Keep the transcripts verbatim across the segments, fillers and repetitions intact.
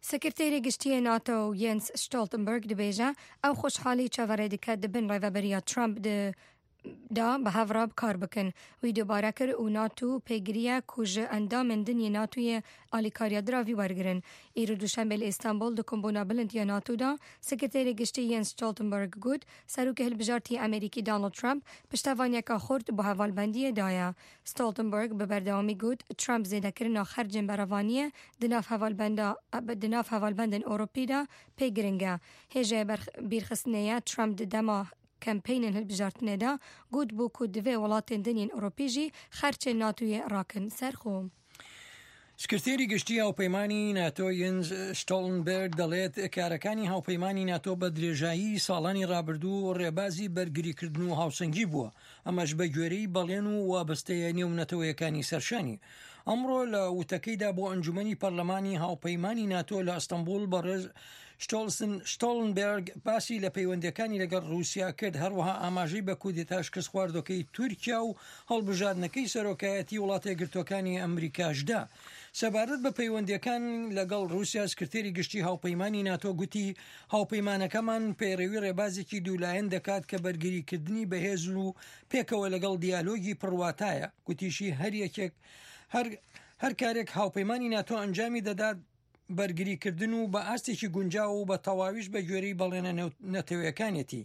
سکرتێری گشتیە ناتۆ یەنس شتۆڵتنبەرگ دەبێژە ئەو خۆشحاڵی چاوەڕێ دەکات دەبن ڕێڤەبەریە ترامپ دا بە هەڤڕا بکار بکەن وی دووبارە کرد و ناتۆ پێگریە کو ji ئەندامên dinê ناتۆyê alîkariya diravî wergirin. Îro duşembe li Îstanbul di kombûna bilind ya NATO da sekretêrê giştî Jens Stoltenberg got serokê hilbijartî Amerîkî Donald Trump piştevanyeka xurt bi hevalbendiyê daye. Stoltenberg bi berdewamî got Trump zêdekirina xercên berevaniyê di nav hevalbenda di nav hevalbendên Ewropî da pê giring e. Hêja bîrxistinê Trump di dema کمپینên hilbijartinê de got bû ku divê welatên dinên Ewropî jî xerçên NATOyê rakin serxwe. سکرتێری گشتی هاوپەیمانی ناتۆ یەنس شتۆڵنبەرگ دەڵێت کارەکانی هاوپەیمانی ناتۆ بە درێژایی ساڵانی ڕابردوو ڕێبازی بەرگریکردن و هاوسەنگی بووە، ئەمەش بە گوێرەی بەڵێن و وابەستەیە نێو نەتەوەیەکانی سەرشانی. ئەمڕۆ لە وتەکەیدا بۆ ئەنجومەنی پەرلەمانی هاوپەیمانی ناتۆ لە ئەستەمبول بەڕێز شتۆڵنبەرگ باسی لە پەیوەندیەکانی لەگەڵ رووسیا کرد، هەروەها ئاماژەی بە کودێتا شکست خواردۆکەی تورکیا و هەڵبژاردنەکەی سەرۆکایەتی وڵاتە یەکگرتووەکانی ئەمریکاشدا. سەبارەت بە پەیوەندیەکان لەگەڵ رووسیا سکرتێری گشتی هاوپەیمانی ناتۆ گوتی هاوپەیمانەکەمان پەیڕەوی ڕێبازێکی دوولایەن دەکات کە بەرگریکردنی بەهێز و پێکەوە لەگەڵ دیالۆگی پڕواتایە. گوتیشی هەر یەکێک هەر کارێک هاوپەیمانی ناتۆ ئەنجامی دەدات بەرگریکردن و بە ئاستێکی گونجاو و بە تەواویش بە گوێرەی بەڵێنە نەتەوەیەکانێتی.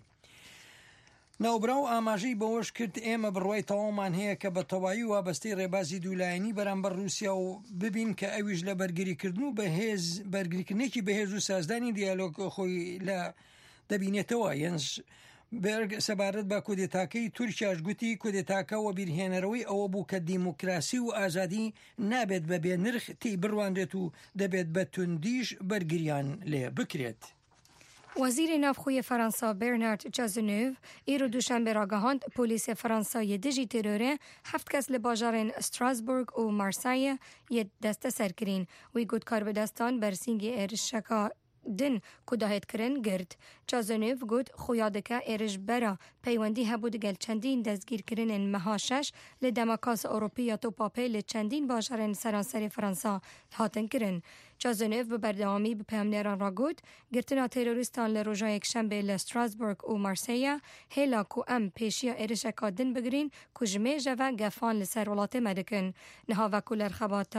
ناوبراو ئاماژەی بەوەش کرد ئێمە بڕوای تەواومان هەیە کە بە تەواوی وابەستەی ڕێبازی دوولایەنی بەرامبەر رووسیا و ببین کە ئەویش لە بەرگریکردن و بەهێز بەرگریکردنێکی بەهێز و سازدانی دیالۆگ خۆی لە دەبینێتەوە. یەنس بەرگ سەبارەت بە کودێتاکەی تورکیاش گوتی کودێتاکەوە بیرهێنەرەوەی ئەوە بوو کە دیموکراسی و ئازادی نابێت بە بێ نرخ تی بڕواندێت و دەبێت بە توندیش بەرگریان لێ بکرێت. وەزیرê navxuyê Fransa Bernard Cazeneuve îro duşembe ragihand polîsê Fransayê di jî terorê heft kes li bajarên Strasbourg û Marsayê yê desteser kirîn. Wî got karbidestan bersîngê êrişeka din ku dahêtkirin girt. Cazeneuve got xuya dike êrişbera peywendî hebû digel çendîn destgîrkirinên meha şeş li Demarkasa Ewropî ya Topapê li çendîn bajarên seranserê Fransa hatin kirin. Cazeneuve bi berdewamî bi peyamnêran ra got girtina terorîstan li roja yekşembe li Strasbourg û Marseyê hêla ku em pêşiya êrişeka din bigirîn ku ji mêje ve gefan li ser welatê me dikin. Niha vekoler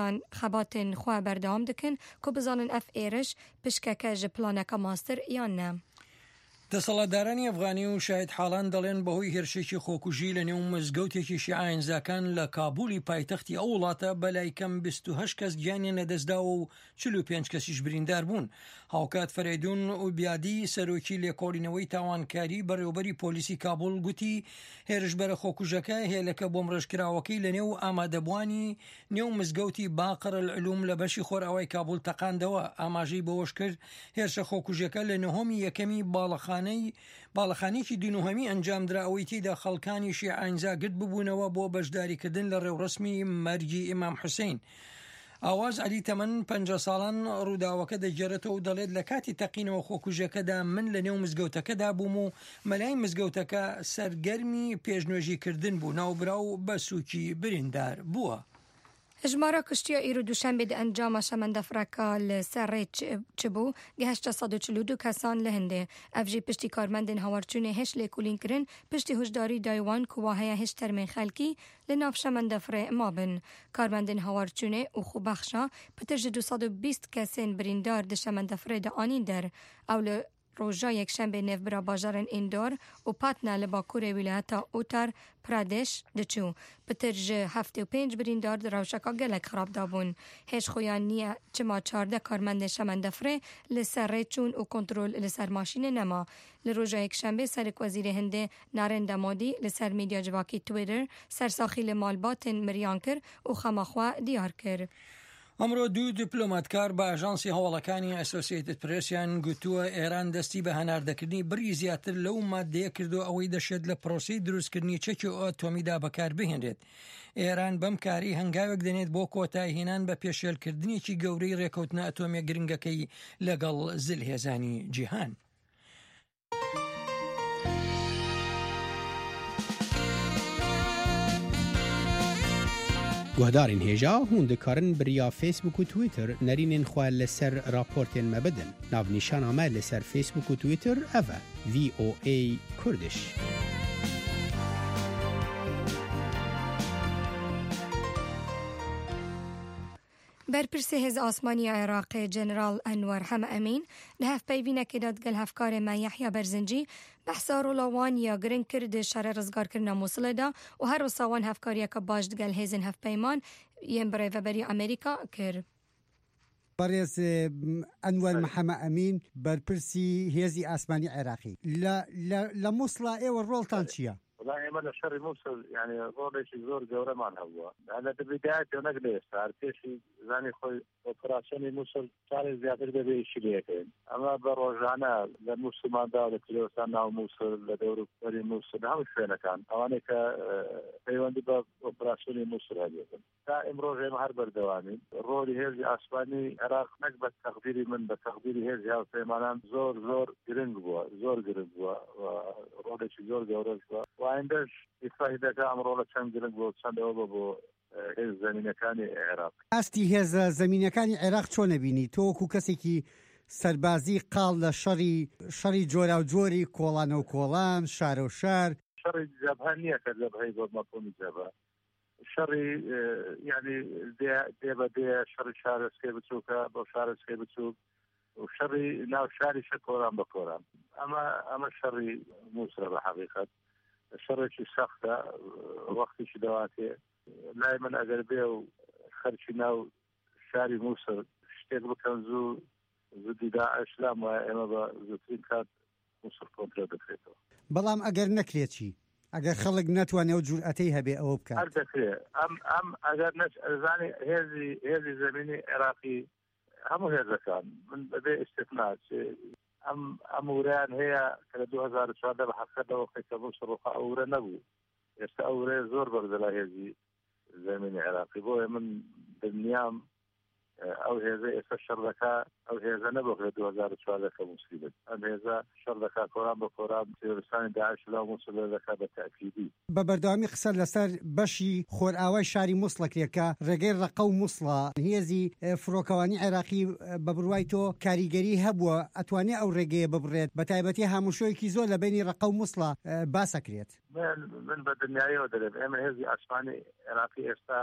xebatên xwe berdewam dikin ku bizanin ev êriş pişkeke ji planeka master yan ne. دەسەڵاتدارانی ئەفغانی و شاهد حاڵان دەڵێن بەهۆی هێرشێکی خۆکوژی لە نێو مزگەوتێکی شیعەنزاکان لە کابولی پایتەختی ئەو وڵاتە بەلای کەم بیست و هەشت کەس گیانیان لەدەستداوە و چل و پێنج کەسیش بریندار بوون. هاوکات فەرێدون و بیادی سەرۆکی لێکۆڵینەوەی تاوانکاری بەڕێوەبەری پۆلیسی کابول گوتی هێرشبەرە خۆکوژەکە هێلەکە بۆ ڕێژکراوەکەی لە نێو ئامادەبوانی نێو مزگەوتی باقر العلوم لە بەشی خۆرئاوای کابول تەقاندەوە. ئاماژەی بەوەش کرد هێرشە خۆکوژەکە لە نەهۆمی یەکەمی باڵەخان باڵەخانێکی دوونوهەمی ئەنجامدرا ئەوەی تێدا خەڵکانی شیعەنزا گرت ببوونەوە بۆ بەشداریکردن لە ڕێوڕسمی مەرجی ئیمام حوسێن. ئاواز عەلی تەمەن پەنجا ساڵان ڕووداوەکە دەگێڕێتەوە و دەڵێت لە کاتی تەقینەوە خۆکوژەکەدا من لە نێو مزگەوتەکەدا بووم و مەلای مزگەوتەکە سەرگەرمی پێشنوێژیکردن بوو، ناوبراو بە سووکی بریندار بووە. Hejmara kuştiya îro duşembe di encama şemendefreka li ser rê çibû geheşta sed û çil û du kesan li Hindê. Ev jî piştî karmendên hawarçûnê heş lêkolîn kirin piştî hişdarî daywan ku wa heye heş termên xelkî li nav şemendefrê mabin. Karmendên hawarçûnê û xwebexşa pitir ji du sed û bîst kesên birîndar di şemendefrê de anîn der. Ew li roja yekşembe nevbira bajarên Indor û Patna li bakurê wîlayeta Uttar Pradesh diçû. Pitir ji heftê û pênc birîndar di rewşeka gelek xirab dabûn. Hêşxuya niya çima çardeh karmendên şemendefrê li ser rê çûn û kontrol li ser maşînê nema. Li roja yekşembe Serokvezîrê Hindê Narendra Modî li ser medya civakî Twitter sersaxî li malbatên miriyan kir û xema xwe diyar kir. ئەمڕۆ دوو دیپلۆماتکار بە ئاژانسی هەواڵەکانی ئەسۆسیێتد پرێسیان گوتووە ئێران دەستی بە هەناردەکردنی بڕی زیاتر لەو مادەیە کردو ئەوەی دەشێت لە پرۆسەی دروستکردنی چەکی ئۆتۆمیدا بەکار بهێنرێت. ئێران بەم کاری هەنگاوێک دەنێت بۆ کۆتایهێنان بە پێشێلکردنیی گەورەی ڕێکەوتنە ئەتۆمیە گرنگەکەی لەگەڵ زلهێزانی جیهان. گهدارین هێژا هون دکارن بریا فیسبوک و تویتر نرینین خواه لسر راپورتین مبدن. ناو نیشان آمه لسر فیسبوک و تویتر اوه وی او ای کردش. برپرسی هز آسمانی عراق جنرال انور هم امین لهف پیوینه که داد گل هفکار ما یحیی برزنجی بحثا رولوان یا گرن کرد شر رزگار کرنا موصله دا و هر وصوان هفکاری که باشد گل هزن هف پیمان یم برای وبری امریکا کر. برز انور محمد امین برپرسی هزی آسمانی عراقی لا لا لا موصله ای و رولتان چیه؟ والله ما الشر موصل يعني رولش زور جوره ما هو انا بالبدايه نقدر صار شيء زاني خوي اوبراسيون موصل صار زياده به شيء اما بروجانا لموصل ما دار كيلو سنه موصل لدور فري موصل هم فين كان انا ك ايوان دي اوبراسيون موصل هذه دائم روجه مهر بردواني رولي هذه اسباني عراق نقبت تقديري من بتقديري هذه فيمان زور زور جرنج بوا زور جرنج بوا رولش زور جوره وعندش يفايدك امر چند گرنگ بود چند او بو هز زمینەکانی عێراق. ئاستی هێزە زمینەکانی عێراق چۆن نەبینی تۆ وەکو کەسێکی سەربازی قاڵ لە شەڕی شەڕی جۆرا و جۆری کۆڵانە و کۆڵان شار و شار شەڕی جەبهە نییە کە جەبهەی بۆ مەفهومی جەبهە شەڕی یعنی دێ بە دێ شەڕی شارەسکەی بچووکە بۆ شارەسکەی بچووک و شەڕی ناو شاریشە کۆران بە کۆران ئەمە ئەمە شەڕی مووسڵە بە حەقیقەت شەڕێکی سەختە وەختیشی دەواتێ لای من ئەگەر بێ و خەرچی ناو شاری مووسڵ شتێک بکەن زوو زودی داعش لام وایە ئێمە بە زووترین کات مووسڵ کۆنترۆل دەکرێتەوە. بەڵام ئەگەر نەکرێت چی؟ ئەگەر خەڵک نەتوانێت و جورئەتەی هەبێ ئەوە بکات هەر دەکرێت ئەم ئەم ئەگەر نەزانی هێزی هێزی زەمینی عێراقی هەموو هێزەکان من بەبێ ئیستثنا ئەم ئەم وریان هەیە کە لە دوو هەزار و چواردە بە حەقەتەوە کە مووسڵ ڕۆخا ئەوورە نەبوو ئێستا ئەوورێ زۆر بەرزە لە هێزی زمینی عراقی بۆیە من دڵنیام ئەو هێزە ئێستا شەڕ دەکا ئەو هێزە نەبوو لە دوو هەزار و چواردە کە مووسڵی بێت ئەم هێزە شەڕ دەکا کۆران بە کۆران تێرۆریستانی داعش لەو مووسڵ دەکا بە تاکیدی. بە بەردەوامی قسە لەسەر بەشی خۆرئاوای شاری مووسڵەکرێکە ڕێگەی ڕەقە و مووسڵە هێزی فڕۆکەوانی عێراقی بە بڕوای تۆ کاریگەری هەبووە ئەتوانێت ئەو ڕێگەیە ببڕێت بە تایبەتی هاموشۆیەکی زۆر لە بینی ڕەقە و مووسڵە باسەکرێت. من بە دنیایەوە دەرێت ئێمە هێزی ئاسمانی عێراقی ئێستا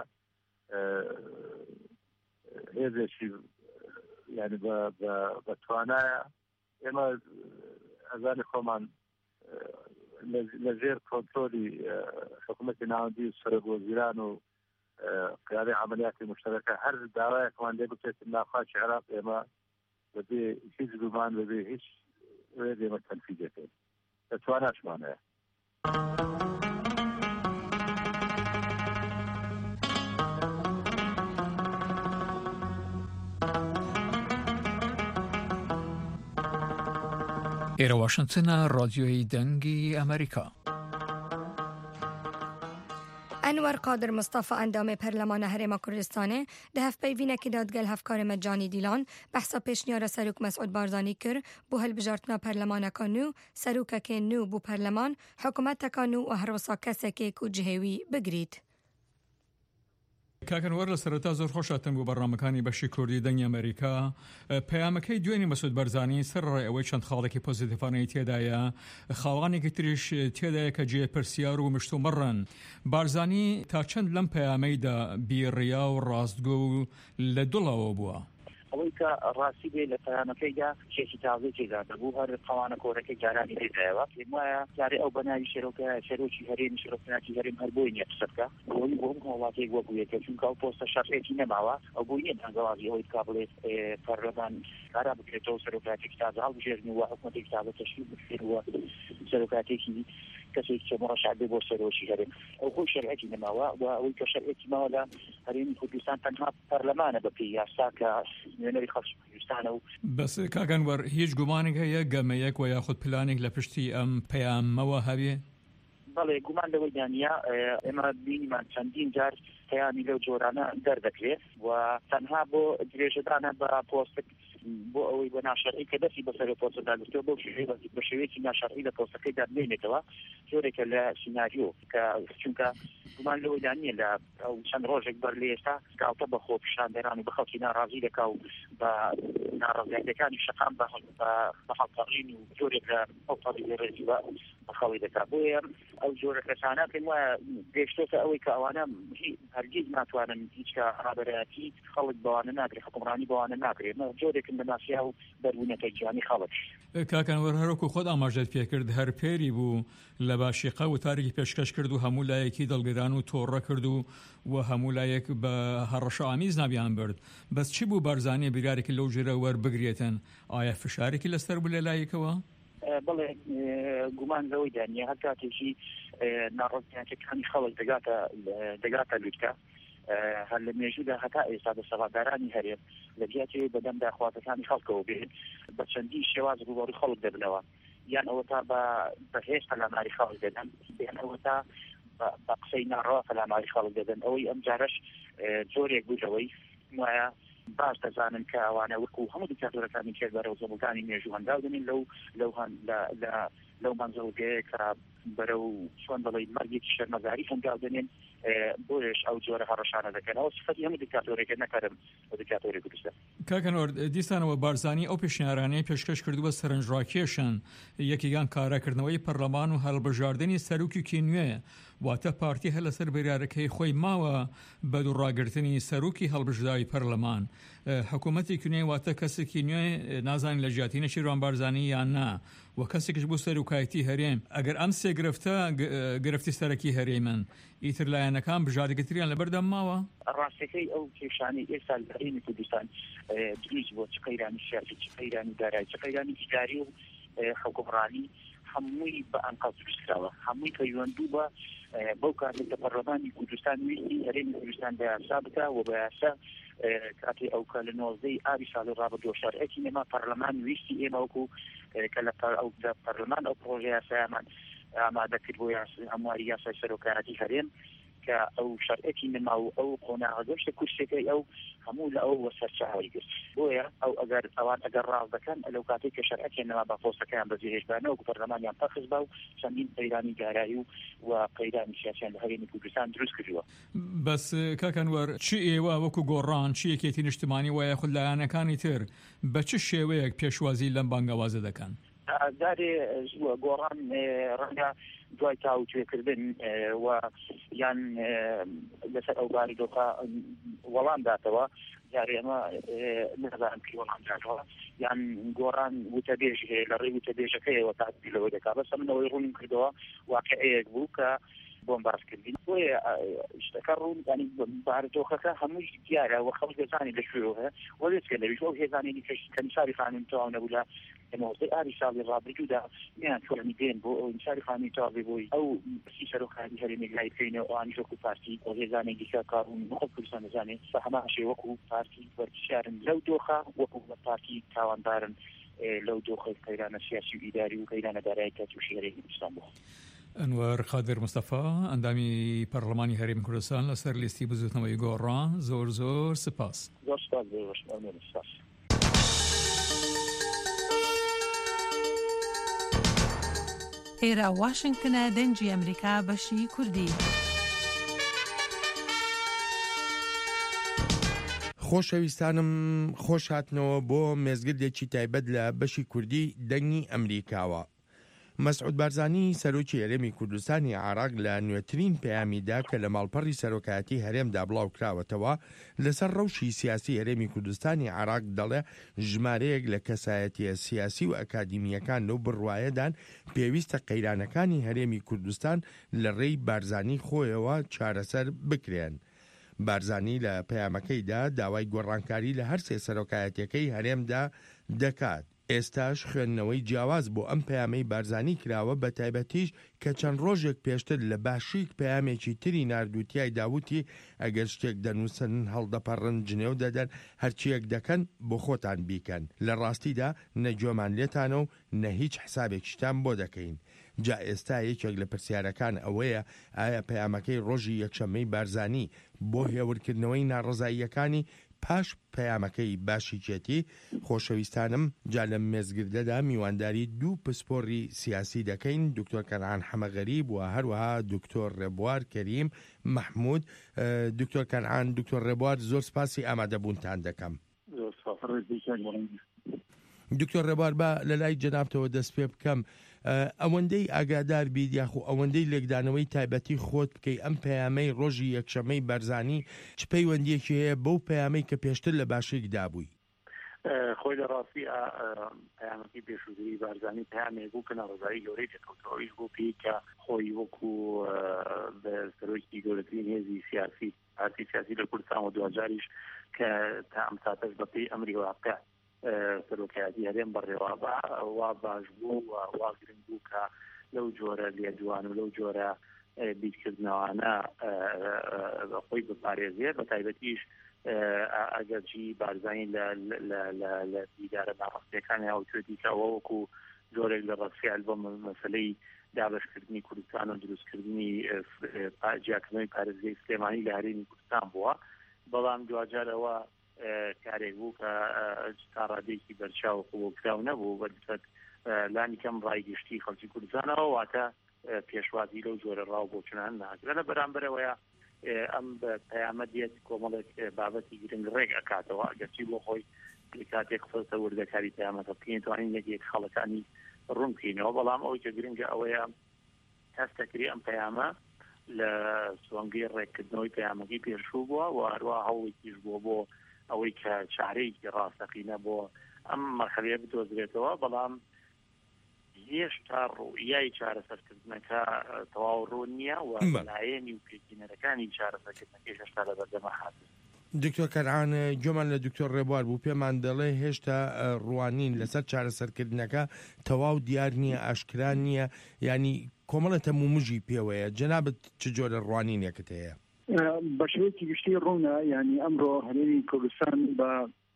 هێزێکی یعنی بە توانایە ئێمە ئەزانی خۆمان لە ژێر کۆنترۆلی حکوومەتی ناوەندی و سەرۆکوەزیران و قیادەی عەمەلیاتی مشتەرەکە هەر داوایەکمان لێ بکرێت ناوخواکی عێراق ئێمە بەبێ هیچ گومان بەبێ هیچ وێ ئێمە تەنفیذ دەکەین لە تواناشمان هەیە. ئێرە واشنگتنە ڕادیۆی دەنگی ئەمریکا. انور قادر مصطفى اندام پرلمان هرم کردستانه ده هف پیوینه که دادگل هفکار مجانی دیلان بحثا پیشنیار سروک مسعود بارزانی کر بو هل بجارتنا پرلمان کانو سروک که نو بو پرلمان حکومت کانو و هر وسا کسی که کو جهوی بگرید. کاکەنوەر لە سەرەتا زۆر خۆشاتن بۆ بەڕامەکانی بەشی کوردی دەنگی ئەمریکا. پەیامەکەی دوێنی مەسعود بەرزانی سەر ڕێ ئەوەی چەند خاڵێکی پۆزیتیڤانەی تێدایە خاڵانێکی تریش تێدایە کە جێ پرسیار و مشتومەڕن. بارزانی تا چەند لەم پەیامەیدا بیڕیا و ڕاستگۆ و لە دڵەوە بووە. ئەوەی کە ڕاستی بێ لە پەیامەکەیدا شێکی تازەی تێدا دەبوو هەر قەوانە کۆرەکەی جارانی لێدایەوە پێم وایە جارێ ئەو بەناوی شێرۆکە شەرۆکی هەرێمی شێرۆکەتی هەرێم هەر بۆی نییە قسە بکە بۆی بۆ هەم هەوڵاتێک وە بوویەکە چونکە ئەو پۆستە شەڕێتی نەماوە ئەو بۆی نییە دەنگەوازی ئەوەی کا بڵێت پەرلەمان کارا بکرێتەوە سەرۆکاتێکی تازە هەڵبژێرن و حکومەتێکی تازە تەشکیل بکرێنەوە سەرۆکاتێکی کەسێک کە مڕەشعبێ بۆ سەرۆکی هەرێم ئەو خۆی شەرعەتی نەماوە و ئەوەی کە شەرعەتی ماوە لە هەرێمی کوردستان تەنها پەرلەمانە بە پێی یاسا کە نوێنەری خەڵکی کوردستانە و بەس کاکەنوەر هیچ گومانێک هەیە گەمەیەک و یاخود پلانێک لە پشتی ئەم پەیامەوە هەبێ؟ بەڵێ گومان لەوەی دانیا ئێمە بینیمان چەندین جار پەیامی لەو جۆرانە دەردەکرێت و تەنها بۆ درێژەدانە بە پۆستێک بۆ ئەوەی بە ناشەرعی کە دەستی بەسەر پۆستەدا گرتووە بۆ بە شێوەیەکی ناشەرعی لە پۆستەکەیدا بمێنێتەوە جۆرێکە لە سیناریۆ کە چونکە گومان لەوەی دانیە لە ئەو چەند ڕۆژێک بەر لە ئێستا کاوتە بە خۆ پیشاندەران و بە خەڵکی ناڕازی دەکا و بە ناڕازیەکانی شەقام بە هەڵپەڕین و جۆرێک لە ئەو پەڕی ڕێزی بە خەڵی دەکا بۆیە ئەو جۆرە کەسانە پێم وایە گەیشتۆتە ئەوەی کە ئەوانە هەرگیز ناتوانن هیچ ڕابەرایەتی خەڵک بەوانە ناکرێت حکومڕانی بەوانە ناکرێت جۆرێکن بە ناسیا و بەربوونەکەی گیانی خەڵک. کاکەنوەر هەروەکو خۆت ئاماژەت پێکرد هەر پێری بوو لە باشیقە و تارێکی پێشکەش کرد و هەموو لایەکی دڵگران و تۆڕە کرد و و هەموو لایەک بە هەڕەشە ئامیز ناویان برد. بەس چی بوو بارزانانی بریارێکی لەو ژێرە وەربگرێتن؟ ئایا فشارێکی لەسەر بوو لە لایەکەوە؟ بەڵێ گومان لەوەی دانیە هەر کاتێکی ناڕازیەکانی خەڵک دەگاتە لوتکە هەر لە مێژوودا هەتا ئێستا دەسەڵاتدارانی هەرێم لە جیاتی بەدەمدا خواستەکانی خەڵکەوە بێت بە چەندی شێواز ڕوبەڕووی خەڵک دەبنەوە یان ئەوە تا بە هێشتا لەماری خەڵک دەدەن یان ئەوە تا بە قسەی ناڕەوا لەماری خەڵک دەدەن ئەوەی ئەم جارەش جۆرێک بووەوەی وایە باش دەزانن کە ئەوانە وەکو هەموو دیکتاتۆرەکانی کرد بەرەو زەبووەکانی مێژوو هەنداودنین لەو لەو لەو مەنزەوگەیە کە بەرەو چۆن دەڵێ مەرگێکی شەرمەزاری هەنداودنین بۆیش ئەو جۆرە هەڕەشانە دەکەن ئەو سفەتی هەموو دیکتاتۆرێکە نەکەرم بە دیکتاتۆری کوردستان. کاکەنوەر دیسانەوە بارزانی ئەو پێشنیارانەی پێشکەش کردووە سەرنجڕاکێشن یەکێکیان کارەکردنەوەی پەرلەمان و هەڵبژاردننی سەرروکی نوێ واتە پارتی هە لەسەر بریارەکەی خۆی ماوە بە دووڕاگرتنی سەرروکی هەڵبژداوی پەرلەمان حکوومەتی نوێ واتە کەسێکی نوێ نازانین لە ژیاتینە شیروان بارزانی یان نا و کەسێکش بۆ سەرروکایەتی هەرێم ئەگەر ئەم سێ گرفتە گرفتی سەرەکی هەرێمن ئیتر لایەنەکان بژاردەگرتریان لەبەردەم ماوە ڕاستەکەی ئەو کێشانی ئێستا لە هەرێمی کوردستان دروست بۆ چ قەیرانی سیاسی چ قەیرانی دارایی چ قەیرانی ئیداری و حکومڕانی هەمووی بە ئەنقەڵ دروستکراوە هەمووی پەیوەندبوو بە بەو کاتێک لە پەرلەمانی کوردستان ویستی هەرێمی کوردستان بە یاسا بکە و بە یاسا کاتی ئەو کە لە نۆزدەی ئابی ساڵی ڕابردووە شەرعەتی نێما پەرلەمان ویستی ئێمە وەکو کە لە ئەو پەرلەمان ئەو پرۆژە یاسایەمان ئامادە کرد بۆ هەمواری یاسای سەرۆکایەتی هەرێم کە ئەو شەرعەتی نێما و ئەو قۆناغەگەشتە کورسەکەی ئەو هەموو لە ئەو سەرچاوی گرت بۆیە ئەو ئەگەر ئەوان ئەگەر ڕاز دەکەن لەو کاتێک کە شەرعەتی نێما بە پۆستەکەیان بەجێهێشتبانەوە وەکو پەرلەمانیان پەخش بە و چەندین قەیرانی دارایی و و قەیرانی سیاسیان لە هەرێمی کوردستان دروست کردووە. بەس کاکەنوەر چی ئێوە وەکو گۆڕان چی یەکێتی نیشتمانی وایە خود لایەنەکانی تر بە چ شێوەیەک پێشوازی لەم بانگەوازە دەکەن؟ دارێ گۆڕان ڕەنگە دوای تاوتوێکردن و یان لەسەر ئەو باری دۆخە وەڵام داتەوە یاری ئەمە نەزانم کە وەڵام داتەوە یان گۆڕان وتەبێژ هەیە لە ڕێی وتەبێژەکەیەوە تاتی لەوەی دەکات بەس منەوەی ڕوونم کردەوە واقعەیەک بوو کە بۆم باسکردین بۆیە شتەکە ڕوون ینی باردۆخەکە هەمووی دیارە و خەڵک دەزانی لەکوێوە وەڵێت کە لەویش ئەو هێزانێنی کەمیساری خانم تەواو نەبوو لە مۆزەی ئابی ساڵی ڕابردوودا میان توانی دێن بۆ ئەو ئینساری خانی تاوی بۆی ئەو سی سەرۆکانی هەرێمی لای بکەینەوە ئەوانیش وەکو پارتی ئەو هێزانێکی دیکە کاڕوون خەڵک کوردستان دەزانێت بە هەماشێ وەکو پارتی وەرگشارن لەو دۆخە وەکو پارتی تاواندارن لەو دۆخە قەیرانە سیاسی و ئیداری و قەیرانە دارایی کە تووشی هەرێمی کوردستان بوو. ئەنوەر خادر مستەفا ئەندامی پەرلەمانی هەرێمی کوردستان لەسەر لیستی بزوتنەوەی گۆڕان زۆر زۆر سپاس. زۆر سپاس سپاس. ئێرە واشنگتنە دەنجی ئەمریکا بەشی کوردی. خۆشەویستانم خۆش هاتنەوە بۆ مێزگردێکی تایبەت لە بەشی کوردی دەنگی ئەمریکاوە. مەسعود بارزانی سەرۆکی هەرێمی کوردستانی عێراق لە نوێترین پەیامیدا کە لە ماڵپەڕی سەرۆکایەتی هەرێمدا بڵاو کراوەتەوە لەسەر ڕەوشی سیاسی هەرێمی کوردستانی عێراق دەڵێ ژمارەیەک لە کەسایەتیە سیاسی و ئەکادیمیەکان لەو بڕوایەدان پێویستە قەیرانەکانی هەرێمی کوردستان لە ڕێی بارزانی خۆیەوە چارەسەر بکرێن. بارزانی لە پەیامەکەیدا داوای گۆڕانکاری لە هەر سێ سەرۆکایەتیەکەی هەرێمدا دەکات ئێستاش خوێندنەوەی جیاواز بۆ ئەم پەیامەی بارزانی کراوە بە تایبەتیش کە چەند ڕۆژێک پێشتر لە باشیک پەیامێکی تری ناردووتیای داوتی ئەگەر شتێک دەنووسن هەڵدەپەڕن جنێو دەدەن هەرچیەک دەکەن بۆ خۆتان بیکەن لە ڕاستیدا نەگوێمان لێتانە و نە هیچ حسابێکیشتان بۆ دەکەین. جا ئێستا یەکێک لە پرسیارەکان ئەوەیە ئایا پەیامەکەی ڕۆژی یەکشەممەی بارزانی بۆ هێورکردنەوەی ناڕزاییەکانی پاش پەیامەکەی باشیکێتی خۆشەویستانم جا لە مێزگردەدا میوانداری دوو پسپۆڕی سیاسی دەکەین دکتۆر کەنعان حەمەغەریب و هەروەها دکتۆر ڕێبوار کەریم مەحموود. دکتۆر کەنعان دکتۆر ڕێبوار زۆر سپاسی ئامادەبوونتان دەکەم. دکتۆر ڕێبوار بە لە لای جەنابتەوە دەست پێ بکەم ئەوەندەی ئاگادار بیت یاخو ئەوەندەی لێکدانەوەی تایبەتی خۆت بکەی ئەم پەیامەی ڕۆژی یەکشەممەی بەرزانی چ پەیوەندیەکی هەیە بەو پەیامەی کە پێشتر لە باشێکدا بووی؟ خۆی لە ڕاستی پەیامەکەی پێشووتری بارزانی پەیامێک بوو کە ناڕزایی گەورەی دەکەوتەوەیش بۆ پێی کە خۆی وەکو بە سەرۆکی گەورەترین هێزی سیاسی پارتی سیاسی لە کوردستان و دوجاریش کە تا ئەم ساتەش بەپێی ئەمری واقع سەرۆکایەتی هەرێم بەڕێوە وا باش بوو و وا گرنگ بوو کە لەو جۆرە لێدوان و لەو جۆرە بیرکردنەوانە خۆی بپارێزێت بە تایبەتیش ئەگەرجی بارزانی لە دیدارە ناڕاستیەکانی هاوتێتی کە ئەوە وەکو جۆرێک لە ڕەسیال بۆ مەسەلەی دابشکردنی کوردستان و دروستکردنی جیاکردنەوەی پارێزگای سلێمانی لە هەرێمی کوردستان بووە. بەڵام دوجارەوە کارێک بوو کە تا ڕادێکی بەرچاو قوڵکراو نەبوو بەدەست لانی کەم ڕایگەشتی خەڵکی کوردستانەوە واتە پێشوازی لەو جۆرە ڕاو بۆ چنان ناکرێت لە بەرامبەرەوەیە ئەم پەیامە دێت کۆمەڵێک بابەتی گرنگ ڕێک ئەکاتەوە ئەگەرچی بۆ خۆی کاتێک قسە وردەکاری پەیامەکە بکەین توانین یەکێک خەڵەکانی ڕوون بکەینەوە. بەڵام ئەوەی کە گرنگە ئەوەیە هەستەکری ئەم پەیامە لە سوانگەی ڕێککردنەوەی پەیامەکەی پێشوو بووە و هەروە هەوڵێکیش بووە بۆ ئەوەی کە چارەیەکی ڕاستەقینە بۆ ئەم مەرحەلەیە بدۆزرێتەوە. بەڵام هێشتا ڕوئیای چارەسەرکردنەکە تەواو ڕوون نییە و لایەنی و پێکینەرەکانی چارەسەرکردنەکەی هێشتا لە بەردەمە هاتووە. دکتۆر کەنعان گوێمان لە دکتۆر ڕێبوار بوو پێمان دەڵێ هێشتا ڕوانین لەسەر چارەسەرکردنەکە تەواو دیار نییە ئاشکران نییە ینی کۆمەڵە مومژی پێوەیە. جەنابەت چ جۆرە ڕوانینێکت هەیە؟ بە شێوەیەکی گشتی ڕوونە ینی ئەمڕۆ هەرێمی کوردستان بە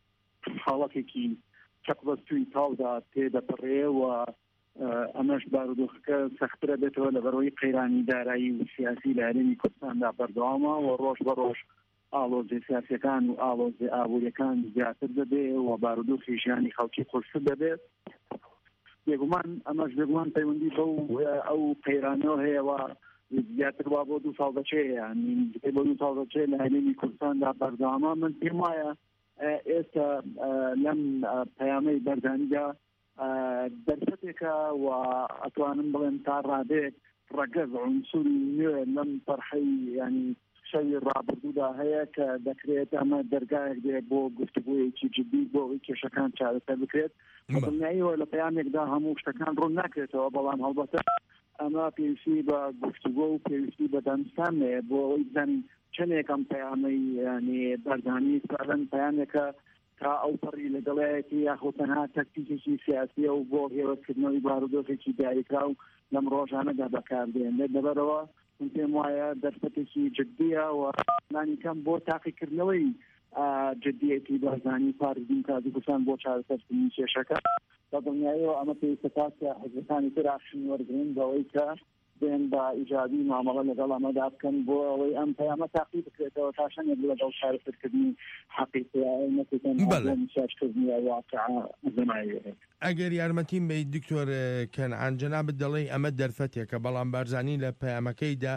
حاڵەتێکی چەقبەستووی تاودا تێدەپەڕێ و ئەمەش بارودۆخەکە سەخترە بێتەوە لە بەرەوەی قەیرانی دارایی و سیاسی لە هەرێمی کوردستاندا بەردەوامە و ڕۆژ بە ڕۆژ ئاڵۆزی سیاسەکان و ئاڵۆزی ئابوووریەکان زیاتر دەبێ و بارودۆخی ژیانی خەڵکی خۆشتر دەبێت. بێگومان ئەمەش بێگومان پەیوەندی بەو ئەو قەیرانەوە هەیەەوە زیاتر وا بۆ دوو ساڵ دەچێ ینی بۆ دوو ساڵ دەچێت لە هەرێمی کوردستاندا بەردەوامە. من پێم وایە ئێستا لەم پەیامەی بەردانیدا دەرفەتێکە و ئەتوانم بڵێم تا ڕادێک ڕەگەز عنسوری نوێ لەم پەرحەی ینی شەوی ڕابردوودا هەیە کە دەکرێت ئەمە دەرگایەک دێ بۆ گفتگوویەکی جدی بۆ ئەوەی کێشەکان چارەسەر بکرێت. بەدڵنیاییەوە لە پەیامێکدا هەموو شتەکان ڕوون ناکرێتەوە بەڵام هەڵبەتە ئەمە پێویستی بە گفتگۆ و پێویستی بە دانستانەیە بۆ ئەوەی بزانین چەندێکم پەیامەی ینی بەردانی سادەن پەیامێکە تا ئەو پەڕی لەگەڵایەتی یاخۆ تەنها تەکتیکێکی سیاسیە و بۆ هێوەکردنەوەی بارودۆخێکی دایکرا و لەم ڕۆژانەدا بەکاردێنێت. لەبەرەوە من پێم وایە دەرفەتێکی جددیە و لانی کەم بۆ تاقیکردنەوەی جددیەتی بارزانی پارتی دیموکراتی کوردستان بۆ چارەسەرکردنی کێشەکە. بەدڵنیاییەوە ئەمە پێویستە تاسە حزبەکانی تر ئاکشن وەرگرن بەوەی کە بێن بە ئیجابی مامەڵە لەگەڵ ئەمەدا بکەن بۆ ئەوەی ئەم پەیامە تاقی بکرێتەوە تا شەنێک لەگەڵ چارەسەرکردنی حەقیقی نەکردن سیاسکردنی واقعە زەمایە. ئەگەر یارمەتیم بە دکتۆر کەنعان جەنابەت دەڵێ ئەمە دەرفەتێکە بەڵام بارزانی لە پەیامەکەیدا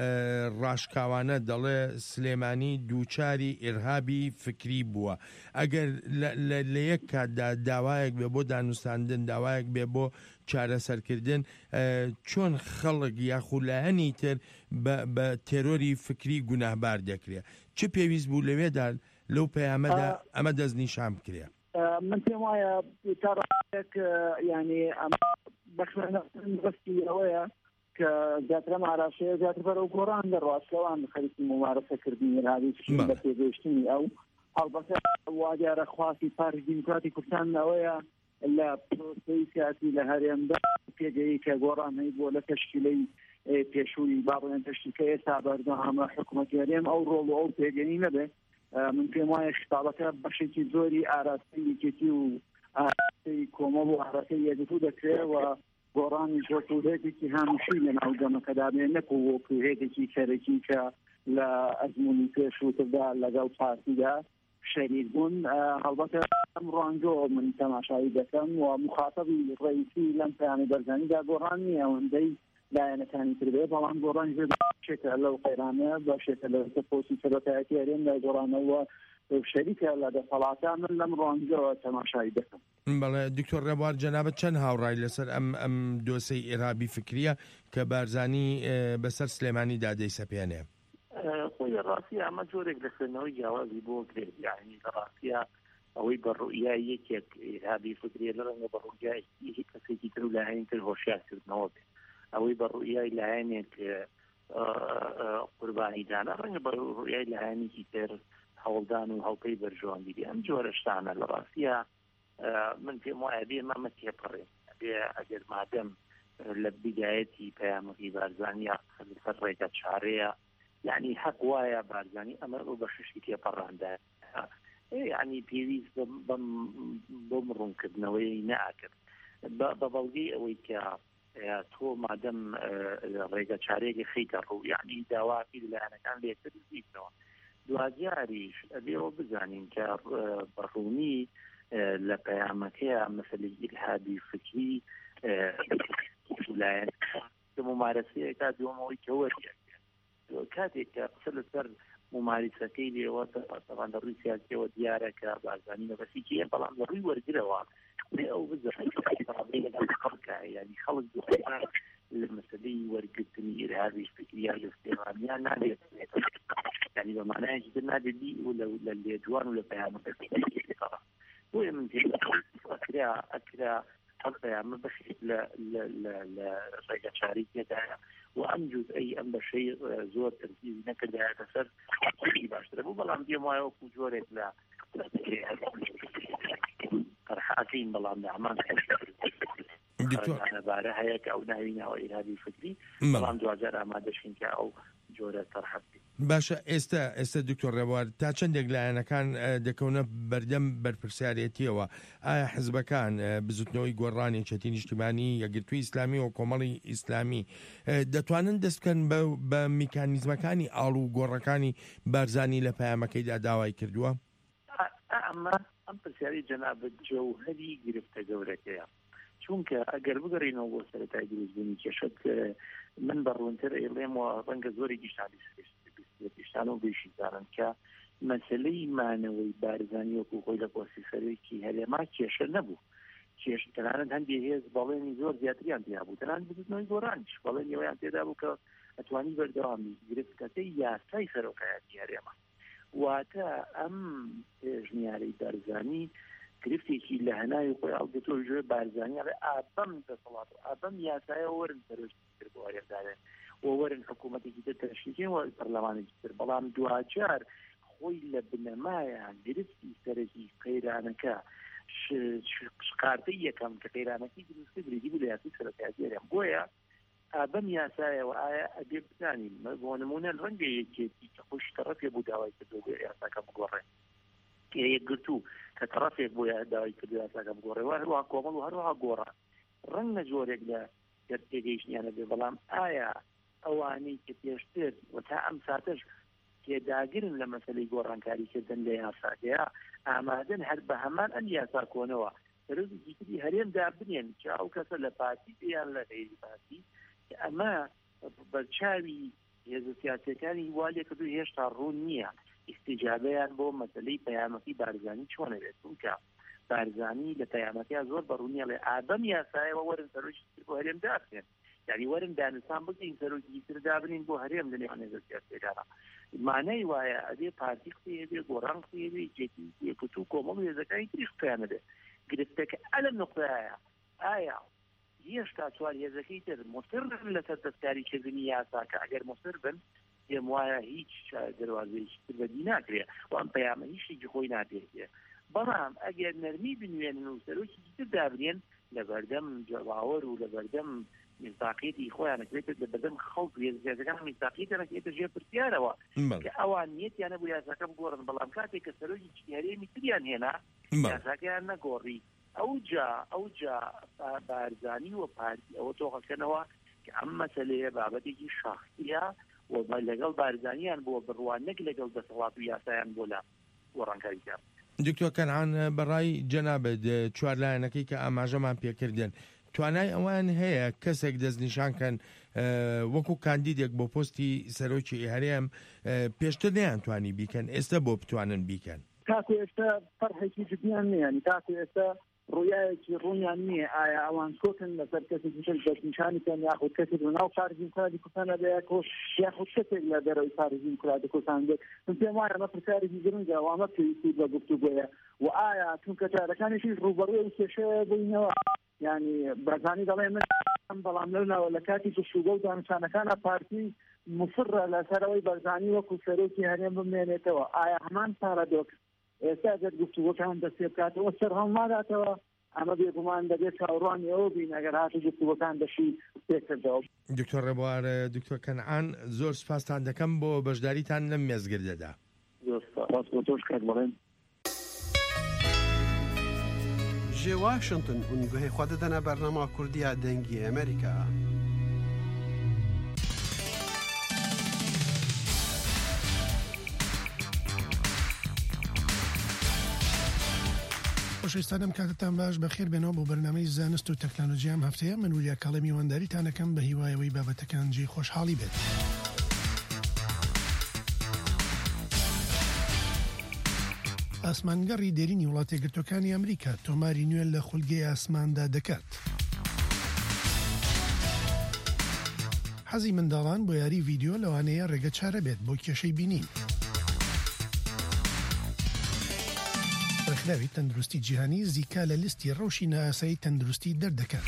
ڕاشکاوانە دەڵێ سلێمانی دووچاری ئێرهابی فکری بووە. ئەگەر لە یەک کاتدا داوایەک بێ بۆ دانوستاندن داوایەک بێ بۆ چارەسەرکردن چۆن خەڵک یاخولایەنی تر بە تێرۆری فکری گوناهبار دەکرێت چ پێویست بوو لەوێدا لەو پەیامەدا ئەمە دەستنیشان بکرێ؟ من پێم وایە تاڕێک ینی بەخستی ئەوەیە کە زیاترە ئاراشەیە زیاتر بەرەو گۆڕان دەڕاستەوان خەریکی ممارەسەکردنی ئێرهابی بە پێگەشتنی ئەو هەڵبەتە وا دیارە خواستی پارتی دیموکراتی کوردستان ئەوەیە لە پرۆسی سیاسی لە هەرێمدا پێگەی کە گۆڕانەی بۆ لە تەشکیلەی پێشووی باڵێن تشتیکە ئێستا بەردەوامە حکوومەتی هەرێم ئەو ڕۆڵ و ئەو پێگەنی نەبێ من پێم وایە خطابەکە بەشێکی زۆری ئاراستەی یەکێتی و ئاراستەی کۆمەڵ و ئاراستەی یەکگرتوو دەکرێت و گۆڕانی زۆرهێتێکی هەمووشی لە ناو جەمەکەدا بێ نەکو وەکو هێتێکی کەرەکی کە لە ئەزمموی پێشووتردا لەگەڵ پارتیدا شەریک بوون. هەڵبەتە ئەم ڕوانگۆ من تەماشایی دەکەم و مخاتەبی ڕئیسی لەم پەیامی بەرزانیدا گۆڕان نیە ئەوەندەی لایەنەکانی تر بێ بەڵام گۆڕانی بێتێکە لەو قەیرانە باشێتە لە پۆستی سەرۆکایەتی هەرێم لای گۆڕانەوە شەریکە لە دەسەڵاتە من لەم ڕوانگەوە تەماشایی دەکەم. بەڵێ دکتۆر ڕێبوار جەنابەت چەند هاوڕای لەسەر ئەم ئەم دۆسەی ئێرابی فکریە کە بارزانی بەسەر سلێمانی دادەی سەپێنێ؟ خۆی لە ڕاستی ئەمە جۆرێک لە خوێندنەوەی جیاوازی بۆ کرێت، یعنی لە ڕاستیە ئەوەی بەڕوئیای یەکێک ئێرابی فکریە لە ڕەنگە بەڕوئیای هیچ کەسێکی تر و لایەنی تر هۆشیارکردنەوە بێت، ئەوەی بەڕوئیای لایەنێک قوربانی دانا ڕەنگە بەڕوئیای لایەنێکی تر هەوڵدان و هەڵپەی بەرژەوەندی ئەم جۆرە شتانە لە ڕاستیە من پێم وایە بێ مەمە تێپەڕێ بێ ئەگەر مادەم لە بیدایەتی پەیامەتی بارزانیە سەر ڕێگە چارەیە، یعنی حەق وایە بارزانی ئەمە بە ششی تێپەڕاندا، یعنی پێویست بۆم ڕوونکردنەوەی نەئاکرد بە بەڵگەی ئەوەی کە تۆ مادەم ڕێگە چارەیەکی خەیتە ڕوو، یعنی داواکەی لایەنەکان لێتر بزیتەوە. دوجاریش ئەبێەوە بزانین کە بەڕوونی لە پەیامەکەیە مەسەلەی ئیلحادی فکری لایەن ممارەسەیەکە دووەمەوەی کە وەریە کاتێک کە قسە لەسەر ممارسەکەی لێەوە تەوان لە ڕووی سیاسیەوە دیارەکە بارزانی نەبەسیکیە، بەڵام لە ڕووی وەرگرەوە لێ ئەو بزەکە ینی خەڵک لە مەسەلەی وەرگرتنی ئیرهابی فکریان لە سلێمانیان نابێت، ینی بەمانایەکی تر نابێتی و لە لێدوان و لە پەیامەکە بۆیە من ئەکرا ئەکرا ئەم پەیامە بەشێک لە ڕێگە چاری تێدایە و ئەم جوزئی ئەم بەشەی زۆر تەرکیز نەکردایەتە سەر باشترە بوو، بەڵام پێم وایە وەکو جۆرێک لە قەرحاکەین، بەڵام لە هەمان بارە هەیە کە ئەو ناوینەوە ئیرهابی فکری، بەڵام دوجار ئامادەشین کە ئەو جۆرە تەرحەت باشە. ئێستا ئێستا دکتۆر ڕێبوار تا چەندێک لایەنەکان دەکەونە بەردەم بەرپرسیارەتیەوە، ئایا حزبەکان بزوتنەوەی گۆڕانی چەتی نیشتیمانی یەکگرتووی ئیسلامی و کۆمەڵی ئیسلامی دەتوانن دەست بکەن بە میکانیزمەکانی ئاڵ و گۆڕەکانی بارزانی لە پەیامەکەیدا داوای کردووە؟ ئەمە ئەم پرسیاری جەنابەت جەوهەری گرفتە گەورەکەیە، چونکە ئەگەر بگەڕێنەوە بۆ سەرەتای دروستبوونی کێشەت من بەڕوونتر ئێڵێمەوە ڕەنگە زۆری گیشتانی پیشتان و بێشیدانن کە مەسلەی مانەوەی بارزانی وەکو خۆی لە پۆسی سەرۆکی هەرێما کێشە نەبوو، کێش تەنانەت هەندێک هێز بەڵێنی زۆر زیاتریان تیا بوو، تەنانەت بزنەوەی گۆڕانیش بەڵێنیەوەیان تێدا بوو کە ئەتوانی بەردەوامی گرفتەکەی یاسای سەرۆکایەتی هەرێما، واتە ئەم ژنیارەی بارزانی گرفتێکی لە هەناوی خۆی هەڵگرتووە ژێ بارزانیە بێ ئابەم دەسەڵات و ئابەم یاسایە وەرن سەرۆکی بۆ هەرێمدارێن وەرن حکوومەتێکی تر تەشکیلکردن و پەرلەمانێکی تر، بەڵام دوجار خۆی لە بنەمایان گرفتی سەرەکی قەیرانەکە شقارتەی یەکەم کە قەیرانەکەی دروستکردی بوو لە یاسی سەرۆکایەتی هەرێم، بۆیە ئابەم یاسایەوە ئایا ئەبێ بزانین بۆ نمونە ڕەنگە یەکێتی کە خۆش تەڕەفێ بوو داوای کردو بێ یاساکە بگۆڕێن یەکگرتوو کە تەڕەفێک بۆ داوای کردو یاساکە بگۆڕێەوە هەروە کۆمەڵ و هەروەها گۆڕان ڕەنگە جۆرێک لە تێگەیشتیانە بێ، بەڵام ئایا ئەوانەی کە پێشتر و تا ئەم ساتەش تێداگرن لە مەسەلەی گۆڕانکاریکردن لە یاساکەیە ئامادەن هەر بە هەمان ئەم یاسا کۆنەوە ڕزی تری هەرێمدا بنێن کە ئەو کەسە لە پارتی یان لە غەیری پارتی کە ئەمە بەرچاوی هێزە سیاسیەکانی وا لێ کردو هێشتا ڕوون نییە ئیستیجابەیان بۆ مەسەلەی پەیامەتی بارزانی چۆنە بێت، چونکە بارزانی لە پەیامەتیە زۆر بەڕوونیە لێ ئابەم یاسایەوە وەرن سەرۆکی بۆ هەرێمدا بکەن، یعنی وەرن دانستان بکەین سەرۆکی تر دابنین بۆ هەرێم لە نێوان هێزە سیاسیەکانە، مانای وایە ئەبێ پارتی قسەیە بێ گۆڕان قسەیە بێ جێتی یەکگرتوو کۆمەڵ هێزەکانی تریش قسەیانە بێ گرفتەکە ئەلەم نقطەیە ئایا هێشتا چوار هێزەکەی تر مصر لەسەر دەستکاریکردنی یاساکە، ئەگەر مصر بن پێم وایە هیچ دەواازەیەکی تر بەدی ناکرێت و ئەم پەیامە هیچێکی خۆی نابێتێ، بەڵام ئەگەر نەرمی بنوێنن و سەرۆکی تر دابنێن لە بەردەم جەواوەر و لە بەردەم میزاقیەتی خۆیان نەکرێتێت لە بەردەم خەڵک هێزگازەکان میزاقیەتە نەکرێتە ژێر پرسیارەوە کە ئەوان نیەتیانە بۆ یاساکە بگۆڕن بەڵام کاتێک کە سەرۆکی هەرێمی تریان هێنا یاساکەیان نەگۆڕی ئەوجا ئەوجا بارزانی و پارتی ئەوە تۆقەکەنەوە کە ئەم مەسەلەیە بابەتێکی شاخصیە و لەگەڵ بارزانیان بۆ بڕوان نەک لەگەڵ دەسەڵات و یاسایان بۆ لە گۆڕانکاریکە. دکتۆر کەنعان بەڕای جەنابەت چوارلایەنەکەی کە ئاماژەمان پێکردن توانای ئەوان هەیە کەسێک دەستنیشانکەن وەکو کاندیدێک بۆ پۆستی سەرۆکی هەرێم پێشتر نەیانتوانی بیکەن ئێستا بۆ بتوانن بیکەن تاکو ئێستا فەرحێکی جدیان نییە تاکو ئێستا ڕوایەکی ڕوونیان نییە ئایا ئەوان کۆتن لەسەر کەسێکی دەستنیشانیکەن یاخود کەسێک ناو پارێزی کوردی کوردستانە دەیەکۆ یاخود کەسێک لە دەرەوەی پارێزی کوردی کوردستان بێت من پێم وایە ئەمە پرسیارێکی گرنگە و ئەمە پێویستی بە گفتوگۆیە و ئایا چونکە جارەکانیشی ڕوبەڕووی کێشەیە بووینەوە یعنی بەرزانی دەڵێ من بەڵام لەناوە لە کاتی گفتوگۆ و دانیشتوانەکانە پارتی مصرە لەسەرەوەی بەرزانی وەکو سەرۆکی هەرێم بمێنێتەوە ئایا هەمان پارادۆکس ئێستا دەر گفتوگۆکان دەستێ بکاتەوە سەر هەڵماداتەوە ئەمە بێگومان دەبێت چاوەڕوانی ئەوە بین ئەگەر هاتوو گفتوگۆکان دەشی پێکردەوە. دکتۆر ڕێبوار دکتۆر کەنعان زۆر سوپاسان دەکەم بۆ بەشداریتان لەم مێزگردەدا. زۆر سپاس بۆ تۆش کات بڵێن. ji Washington û guhê xwe didine bernama Kurdiya dengê Amerîka. خۆشەویستانم کاتتان باش بەخێر بێنەوە بۆ بەرنامەی زانست و تەکنۆلۆژی ئەم هەفتەیە من وریە کاڵە میوانداریتانەکەم بە هیوایەوەی بابەتەکان جێی خۆشحاڵی بێت. ئاسمانگەڕی دێرینی وڵاتە یەکگرتووەکانی ئەمریکا تۆماری نوێ لە خولگەی ئاسماندا دەکات. حەزی منداڵان بۆ یاری ڤیدیۆ لەوانەیە ڕێگە چارە بێت بۆ کێشەی بینین. ڕێکخراوی تەندروستی جیهانی زیکا لە لیستی ڕەوشی نائاسایی تەندروستی دەردەکات.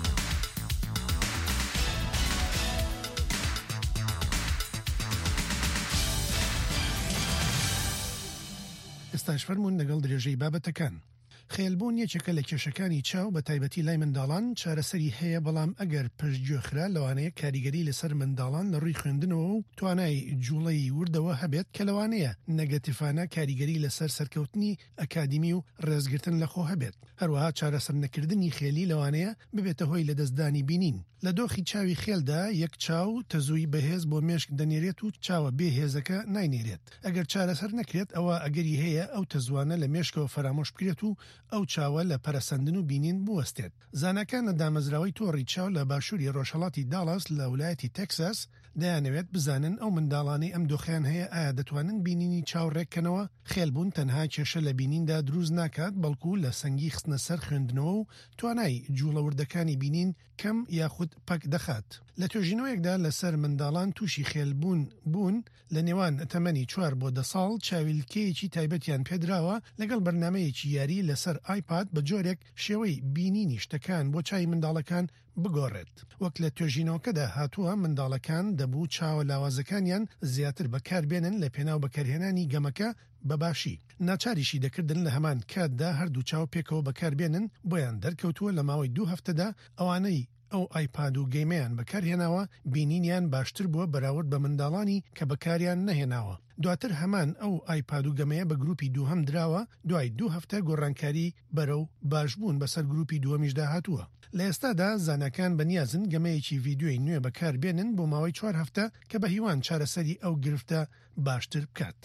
ئێستاش فەرمونون لەگەڵ درێژەی بابەتەکان. خێلبوون یەکێکە لە کێشەکانی چاو بە تایبەتی لای منداڵان چارەسەری هەیە بەڵام ئەگەر پشتگوێخرا لەوانەیە کاریگەری لەسەر منداڵان لە ڕووی خوێندنەوە و توانای جوڵەی وردەوە هەبێت کە لەوانەیە نەگەتیفانە کاریگەری لەسەر سەرکەوتنی ئەکادیمی و ڕێزگرتن لەخۆ هەبێت. هەروەها چارەسەر نەکردنی خێلی لەوانەیە ببێتە هۆی لە دەستدانی بینین. لە دۆخی چاوی خێلدا یەک چاو تەزووی بەهێز بۆ مێشک دەنێرێت و چاوە بێهێزەکە ناینێرێت. ئەگەر چارەسەر نەکرێت ئەوە ئەگەری هەیە ئەو تەزوانە لە مێشکەوە فەرامۆش بکرێت و ئەو چاوە لە پەرەسەندن و بینین بوەستێت. زانەکان لە دامەزراوەی تۆڕی چاو لە باشووری ڕۆژهەڵاتی داڵاس لە ویلایەتی تێکساس دەیانەوێت بزانن ئەو منداڵانەی ئەم دۆخیان هەیە ئایا دەتوانن بینینی چاو ڕێککەنەوە. خێلبوون تەنها کێشە لە بینیندا دروست ناکات بەڵکو لە سەنگی خستنە سەر خوێندنەوە و توانای جوڵەوردەکانی بینین کەم یاخود پەک دەخات. لە توێژینەوەیەکدا لەسەر منداڵان تووشی خێلبوون بوون لە نێوان تەمەنی چوار بۆ دە ساڵ چاویلکەیەکی تایبەتیان پێدراوە لەگەڵ بەرنمەیەکی یاری لەسەر ئایپاد بە جۆرێک شێوەی بینینی شتەکان بۆ چای منداڵەکان بگۆڕێت. وەک لە توێژینەوەکەدا هاتووە منداڵەکان دەبوو چاوە لاوازەکانیان زیاتر بەکاربێنن لە پێناو بەکارهێنانی گەمەکە بەباشی. ناچاریشی دەکردن لە هەمان کاتدا هەردوو چاو پێکەوە بەکاربێنن بۆیان دەرکەوتووە لە ماوەی دوو هەفتەدا ئەوانەی ئەو ئایپاد و گەیمەیان بەکارهێناوە بینینیان باشتر بووە بەراورد بە منداڵانی کە بەکاریان نەهێناوە. دواتر هەمان ئەو ئایپاد و گەمەیە بە گروپی دووهەم دراوە دوای دوو هەفتە گۆڕانکاری بەرەو باشبوون بەسەر گروپی دووەمیشدا هاتووە. لە ئێستادا زانەکان بەنیازن گەمەیەکی ڤیدیۆی نوێ بەکاربێنن بۆ ماوەی چوار هەفتە کە بە هیوان چارەسەری ئەو گرفتە باشتر بکات.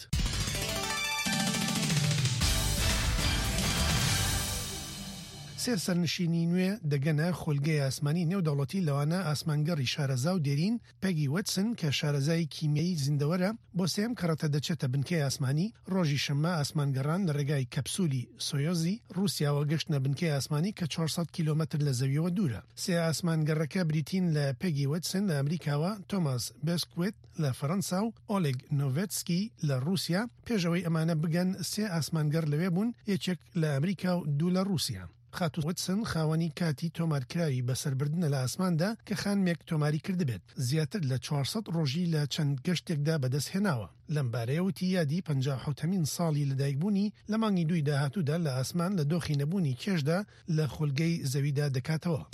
سێ سەرنشینی نوێ دەگەنە خولگەی ئاسمانی نێودەوڵەتی لەوانە ئاسمانگەڕی شارەزا و دێرین پێگی وەتسن کە شارەزای کیمیایی زیندەوەرە بۆ سێم کەڕەتە دەچێتە بنکەی ئاسمانی. ڕۆژی شەممە ئاسمانگەڕان لە ڕێگای کەپسولی سۆیۆزی رووسیاوە گەشتنە بنکەی ئاسمانی کە چوارسەد کیلۆمەتر لە زەویەوە دوورە. سێ ئاسمانگەڕەکە بریتین لە پێگی وەتسن لە ئەمریکاوە، تۆماس بێسکوێت لە فەڕەنسا و ئۆلێگ نۆڤێتسکی لە رووسیا. پێشەوەی ئەمانە بگەن سێ ئاسمانگەڕ لەوێ بوون، یەکێک لە ئەمریکا و دوو لە رووسیا. خاتو وتسن خاوەنی کاتی تۆمارکراوی بەسەربردنە لە ئاسماندا کە خانمێک تۆماری کردبێت زیاتر لە چوارسەد ڕۆژی لە چەند گەشتێکدا بەدەست هێناوە لەم بارەیە وتی یادی پەنجا و حوتەمین ساڵی لەدایکبوونی لە مانگی دوی داهاتوودا لە ئاسمان لە دۆخی نەبوونی کێشدا لە خولگەی زەویدا دەکاتەوە.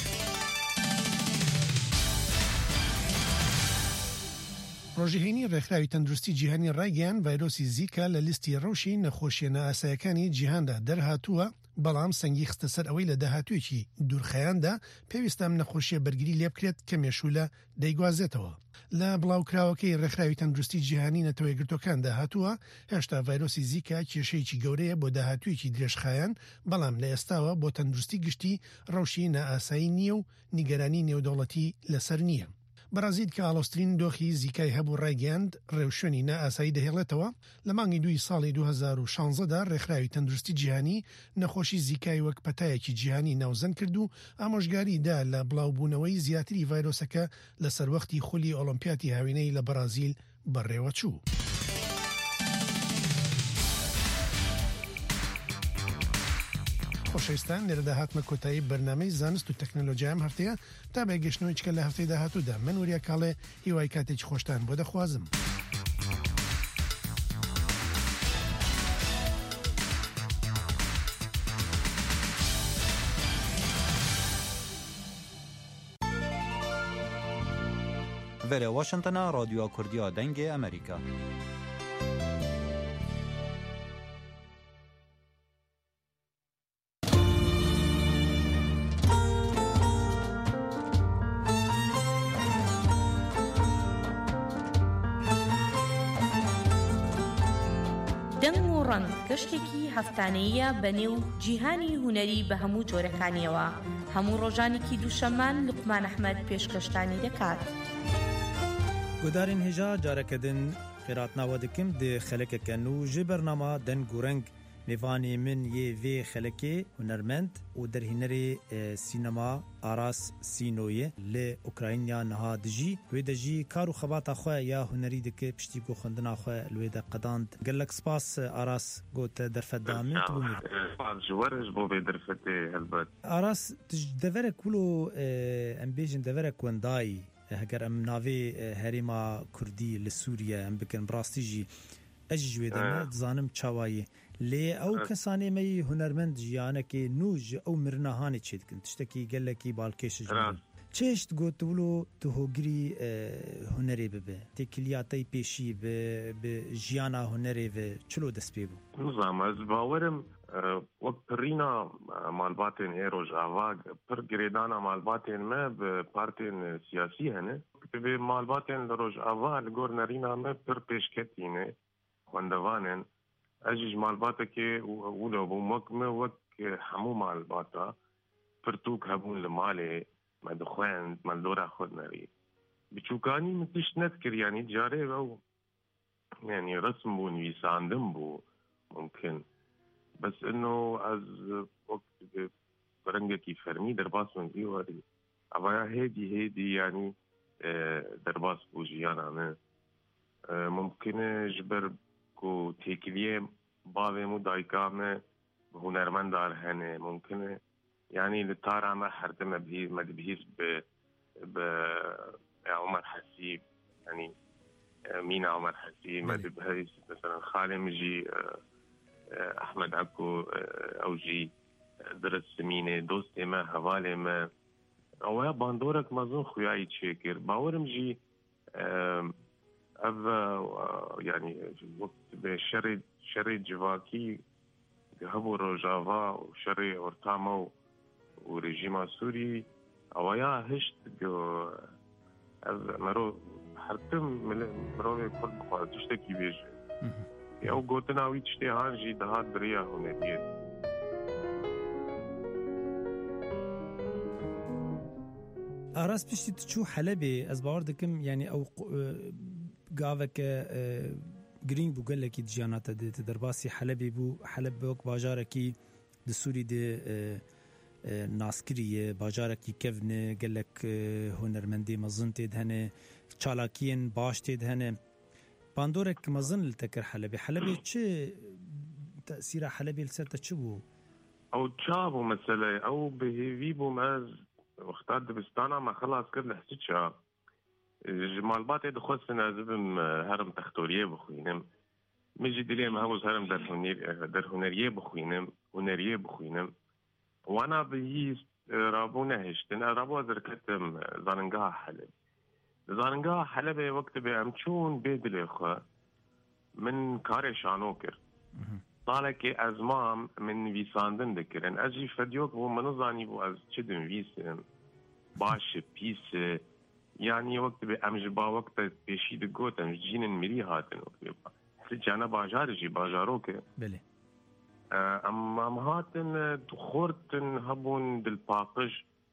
ڕۆژهێنی ڕێکخراوی تەندروستی جیهانی ڕایگەیان ڤایرۆسی زیکا لە لیستی ڕەوشی نەخۆشیە نائاساییەکانی جیهاندا دەرهاتووە، بەڵام سەنگی خستە سەر ئەوەی لە داهاتوویەکی دوورخەیاندا پێویستە ئەم نەخۆشیە بەرگری لێ بکرێت کە مێشولە دەیگوازێتەوە. لە بڵاوکراوەکەی ڕێکخراوی تەندروستی جیهانی نەتەوەی گرتوەکاندا هاتووە هێشتا ڤایرۆسی زیکا کێشەیەکی گەورەیە بۆ داهاتوویەکی درێژخایەن، بەڵام لە ئێستاوە بۆ تەندروستی گشتی ڕەوشی نائاسایی نییە و نیگەرانی نێودەوڵەتی لەسەر نییە. بەرازیل کە ئاڵۆسترین دۆخی زیکای هەبوو ڕایگەاند ڕێوشێنی نائاسایی دەهێڵێتەوە، لە مانگی دوی ساڵی دوو هەزار و شانزەدا ڕێکخراوی تەندروستی جیهانی نەخۆشی زیکای وەک پەتایەکی جیهانی ناوزەن کرد و ئامۆژگاریدا لە بڵاوبوونەوەی زیاتری ڤایرۆسەکە لە سەروەختی خولی ئۆلۆمپیاتی هاوینەی لە بەرازیل بەڕێوە چوو. خۆشەویستان لێرەدا هاتمە کۆتایی بەرنامەی زانست و تەکنۆلۆژیام هەفتەیە تا بەگەشتنەوەی چکە لە هەفتەی داهاتوودا. من وریە کاڵێ هیوای کاتێکی خۆشتان بۆ دەخوازم. Vere Washingtona Radyoya Kurdiya Dengê Amerîka. دەنگ و ڕەنگ گەشتێکی هەفتانەیە بەنێو جیهانی هونەری بە هەموو جۆرەکانیەوە. هەموو ڕۆژانێکی دووشەممان لوقمان ئەحمەد پێشکەشتانی دەکات. گودارên hêja carekedin qêratnawe dikim di xelekeke nû ji bernama deng û reng mêvanê min yê vê xelekê hunermend û derhînerê sînema Aras Sînoyê li Ukrayna niha dijî wê de jî kar û xebata xwe ya hunerî dike piştî ku xwendina xwe li wê de qedand. Gelek spas Aras got derfet damîn tu bû Aras deverek wilo em bêjin deverek wendayî heger em navê herêma Kurdî li Sûriye em bikin birastî jî ez ji wê de me dizanim çawayê lê ew kesanê me yî hunermend jiyanekê nû ji ew mirina hanê çê dikin tiştekî gelekî balkêş ji çeşt gotwilo tu hogirî hunerê bibe têkiliya te pêşî bi jiyana hunerê ve çilo dest pê bû. Nizam ez bawerim wek pirîna malbatên ê rojava pir girêdana malbatên me bi partên siyasî hene vê malbatên li rojava li gor nerîna me pir pêşketîne xwendevanên ez jî ji malbatekê wilo bûm wek me wek hemû malbata pirtûk hebûn li malê me dixwend me li dora xwe nerî biçûkanî min tişt nedikir yanî carê ew yanî resm bû nivîsandin bû mumkin بس انه از وقت برنگکی فرمی در باس من دیواری اویا هیدی هیدی یعنی در باس بوجیانا نه ممکنه جبر کو تکلیه باوی مو دایکامه هنرمندار هنه ممکنه یعنی لطارا ما حردم بهیر مدبهیر ب عمر حسيب يعني مين عمر حسيب مدبهیر مثلا خالي مجي احمد عبكو اوجي درس سمينه دوستي ما حوالي ما او باندورك مازون خوياي تشكر باورم جي اف يعني وقت بشري شري جواكي هبو روجافا وشري اورتامو وريجيما سوري او يا هشت اف مرو حرتم مرو كل بخواه تشتكي بيجي او گوتناوی تشتی هانجی دهات بریا هونیت Aras piştî tu çû Helebê ez bawer dikim yani ew gaveke girîng bû gelekî dijiyana te de derbasî Helebê bû Heleb wek bajarekî di Sûrî de naskiriye bajarekî kevne gelek hunermendê mezin tê de hene çalakiyên baş tê de hene باندورك مظن لتكر حلبي حلبي چه تأثير حلبي لسرته چه بو؟ او تشابو مثلا او بهيفيبو ماز وقتات دبستانا ما خلاص كل حسيتشا مالبات دخلنا زبم هرم تختوريه بخوينم مجي دليم هاوز هرم در هنر در هنريه بخوينم هنريه بخوينم وانا بهي رابونا هشتن رابو زركتم زاننقا حلب زاننقا حلب وقت بامشون بيدلي خو من كاري شانوكر طالك ازمام من ويساندن دكرن اجي فديوك بو منظاني بو از چدن ويسن باش بيس يعني وقت بامجبا وقت بيشيد قوتم جينن مري هاتن وقت جانا باجار جي باجاروك بله اما مهاتن خورتن هبون بالباقج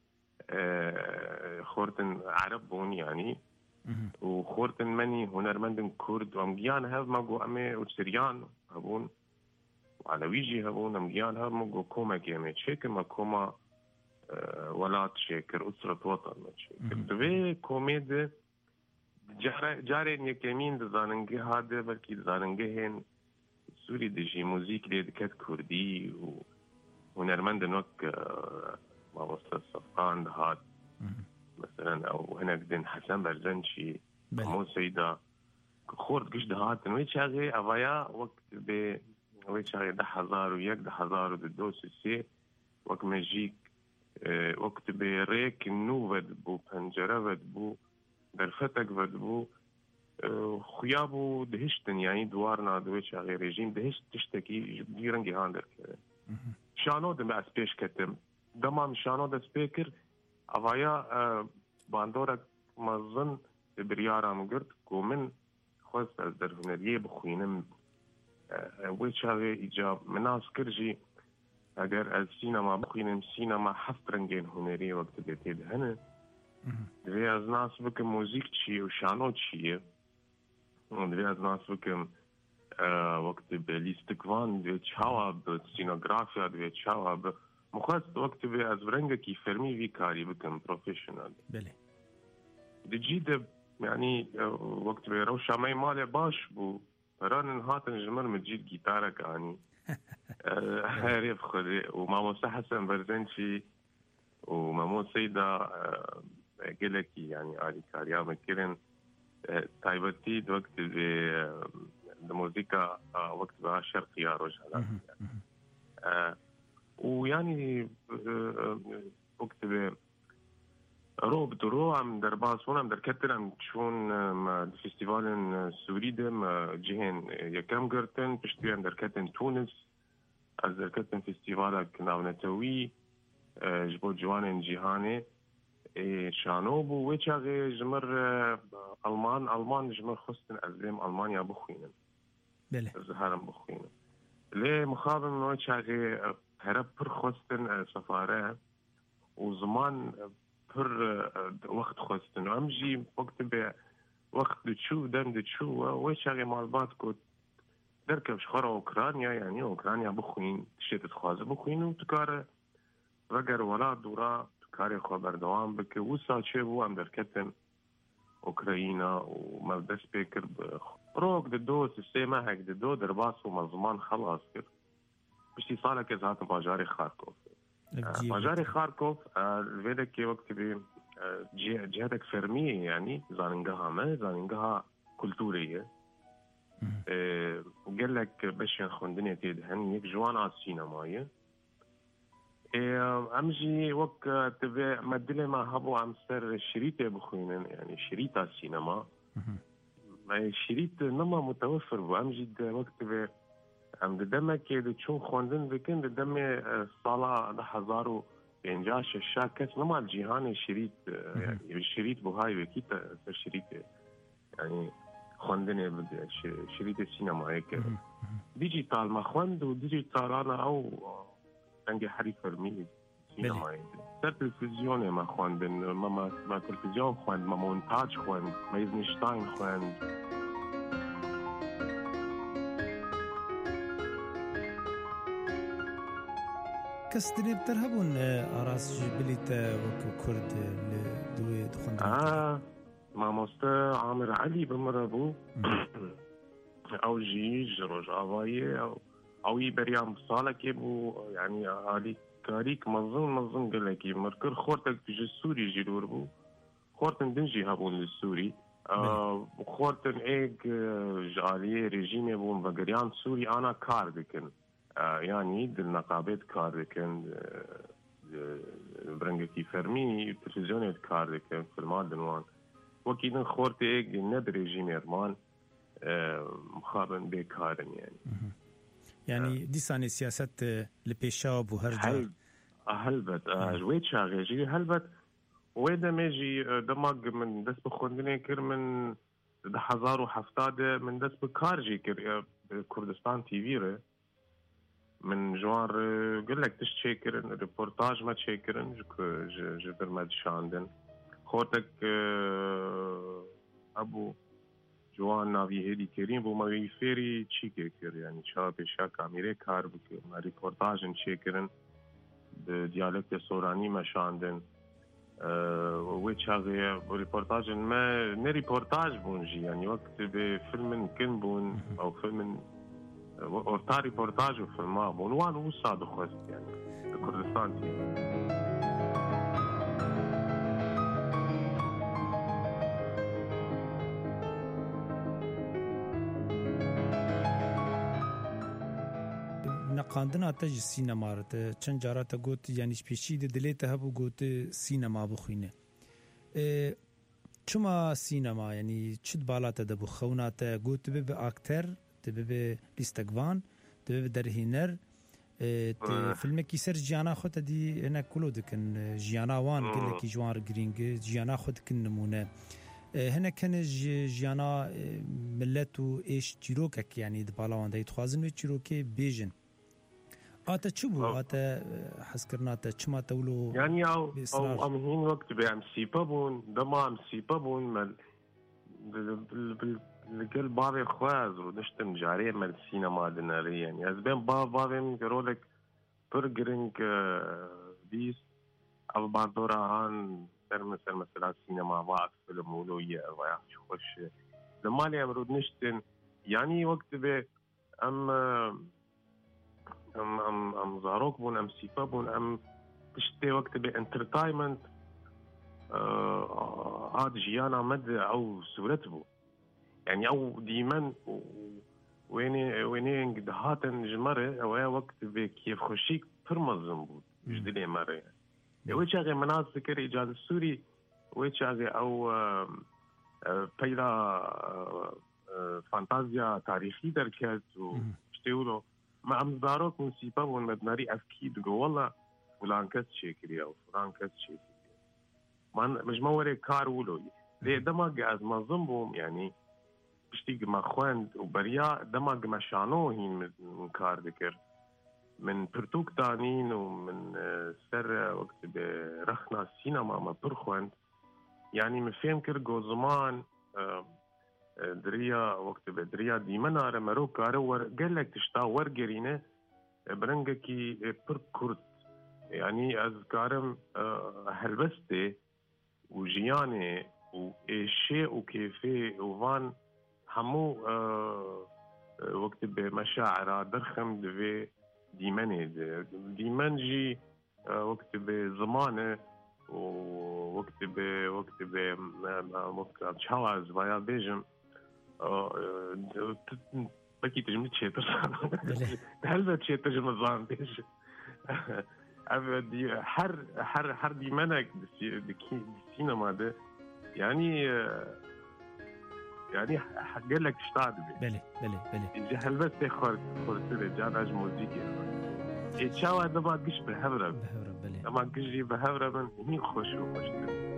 خورتن عرب بون يعني وخورتن مني هنرمندن كرد وامجيان هاف ماقو امي وسريان هبون وعلى ويجي هبون امجيان هاف ماقو كوما كيمي تشيكر ما كوما ولا تشيكر أسرة وطن ما تشيكر دوي كوميد جاري نيكيمين دزاننجي هاده بلكي دزاننجي هين سوري دجي موزيك لي دكات كردي ونرمندن وك ما وصل صفقان هاد مثلا او هنا بدين حسن برزنشي مو سيدا خورد قش دهات وي شاغي افايا وقت ب وي شاغي ده هزار ويك ده هزار ودوس سي وقت ماجيك وقت بريك نوفد بو بنجره ود بو درفتك ود بو خيابو دهشتن يعني دوارنا دوي شاغي ريجيم دهشت تشتكي جيرنجي هاندر شانو دم اسبيش كتم دمام شانو د سبيكر افايا باندورك مزن بريارا مقرد كومن خوز از در هنريه بخوينم ويشاغي ايجاب مناس كرجي اگر از سينما بخوينم سينما حفترنجين هنريه وقت بيتيد هنا دوي از ناس بكم موزيك تشي وشانو تشي دوي از ناس بكم وقت بليستكوان دوي تشاوا بسينوغرافيا دوي تشاوا ب مخصص وقت به از برنگه کی فرمی وی کاری بکن پروفیشنال بله دجید يعني وقت به روشا ماي مال باش بو ران هاتن جمر مجيد جيتارك يعني عارف خدي ومامو حسن برزنشي ومامو سيدا قالك يعني علي كاريا مكرن تايبتي وقت به الموسيقى وقت به شرقية رجل ويعني وقت به روب درو عم در باسون عم در كتر عم تشون فيستيفال سوري دم جهن يكم قرتن بشتي عم در كتن تونس از در كتن فيستيفال كناونتوي جبو جوان جهاني شانوب ويشاغي جمر المان المان جمر خصن ازلم المانيا بخوينن بله زهرم بخوينن ليه مخابن ويشاغي هرب پر خصن سفاره وزمان پر وقت خواستن و امجی وقت به وقت دچو دم دچو و شغی معلومات کو درکب شخرا اوکراینیا یعنی اوکراینیا بخوین شت تخوازه بخوین و تکاره وگر ولا دورا تکاره خبر دوام بک و ساچه بو ام درکتن اوکراینا و مبدس بکر روك د دو سيستم هيك د دو درباس ومزمان خلاص كده بشتي صار كذا باجاري خاركوف باجاري خاركوف الفيدك وقت بي جهتك فرمية يعني زاننجها ما زاننجها كولتورية وقال لك باش نخوندني تيدهن يك جوانا السينماية امجي وقت تبي مدلي ما هبو عم سر شريطة بخوينن يعني شريطة السينما ما شريط نما متوفر وامجي وقت تبي ام دمك تشون خوندن بكن دم صاله ده هزار وانجاش الشاكس نما الجهان شريط يعني الشريط بهاي وكيت شريط يعني خوندن شريط السينما هيك ديجيتال ما خوند وديجيتال انا او عندي حريف فرمي سينما هيك تلفزيون ما خوندن ما ما تلفزيون خوند ما مونتاج خوند ما ايزنشتاين خوند کەس درێبتر هەبوون ئاراسژی بلیتە وەکو کورد لە دوێ دخۆن مامۆستا عامر عەلی بمرە بوو ئەو ژیژ ڕۆژئاواییە ئەو أو يبريان بصالك يبو يعني علي كاريك مظن مظن قال لك مركر خورتك في السوري جيرور بو خورتن دنجي هابون للسوري آه خورتن إيج جالية ريجيمي بون بقريان سوري أنا كاردكن آه يعني دلنقابات كاردكن آه برنجكي فرمي تلفزيونات كاردكن في المادنوان وكيدن خورتي إيج ند ريجيمي رمان آه مخابن بكارن يعني يعني دي ساني سياسات لبيشاب وهرجع هلبت جويت شاغي جي هلبت ويدا ماجي دماغ من دس بخوندني كر من ده هزار وحفتادة من دس بكارجي كر كردستان تيفيره من جوار قل لك تشيكرن ريبورتاج ما تشيكرن جبر ما تشاندن خورتك ابو جوان ناوی هدی کریم بو ماوی فیری چی کر یعنی شاب شا کامیره کار بک ما ریپورتاژن چیکرن به دیالکت سورانی مشاندن و چاغه ریپورتاژن ما نه ریپورتاج بونجی یعنی وقت به فیلم کن بون او فیلم اورتا ریپورتاج و فیلم بون وان و صادق خست یعنی کردستان تی قاندنا تج سینما رت چند جارات گوت یعنی پیشی د دلیت هبو گوت سینما بخوینه چما سینما یعنی چد بالات د بخونات گوت به اکتر به لیستگوان به درهینر ت فیلم کی سر جیانا خود دی انا کلو دکن جیانا وان گله کی جوار گرینگ جیانا خود کن نمونه هنا كان جیانا ملت و ايش جيروكك يعني د بالاوان د تخوازن و جيروكي بيجن آتا چبو آتا حس کرنا تا چما تولو يعني او او ام هين وقت بي ام سيبا بون دما ام سيبا بون مال بالقل بابي خواز ونشتم جاري مال السينما دناري يعني از بين باب بابي مقرولك برقرنك بيس او بعدورا هان سر مثل مثلا السينما واقف فيلم ولوية ويحش خوش لما لي امرود نشتن يعني وقت بي ام ام ام ام زاروك بون ام سيفا بون ام تشتي وقت بانترتايمنت هاد جيانا مد او سورتبو يعني او ديما ويني ويني قد هاتن جمره او وقت بكيف خشيك فرمزم بود جدلي مره ويش اغي مناطق ذكر ايجاد السوري ويش اغي او بيلا فانتازيا تاريخي دركات وشتيولو ما ام زاروك موسيقى والمدناري اكيد والله فلان كس شيكري او فلان كس شيكري ما مش موري كار ولو ليه دماغ از منظمهم يعني بشتيق ما خوان وبريا دماغ ما شانو هين من كار ذكر من برتوك تانين ومن سر وقت برخنا السينما ما برخوان يعني مفهم كرجو زمان دريا وقت بدريا ديمنا رمرو كارور قال لك تشتا ورقرينه برنجكي بركرت يعني أذكارم هلبستي وجياني وإشي وكيفي وفان همو وقت بمشاعر درخم دفي ديماني ديمان جي وقت بزمانه ووقت ب وقت ب وقت شواز ويا بيجم بكي تجمع تشيتر هل ذا تشيتر جمع زان بيج أبدي حر حر حر دي منك دكي السينما ده يعني يعني قال لك اشتاد بلي بلي بلي جهل بس يخرج خرج جاناج موسيقى إيشوا ده ما قش بهبرة بهبرة بلي ما قش بهبرة من هني خوش وخوش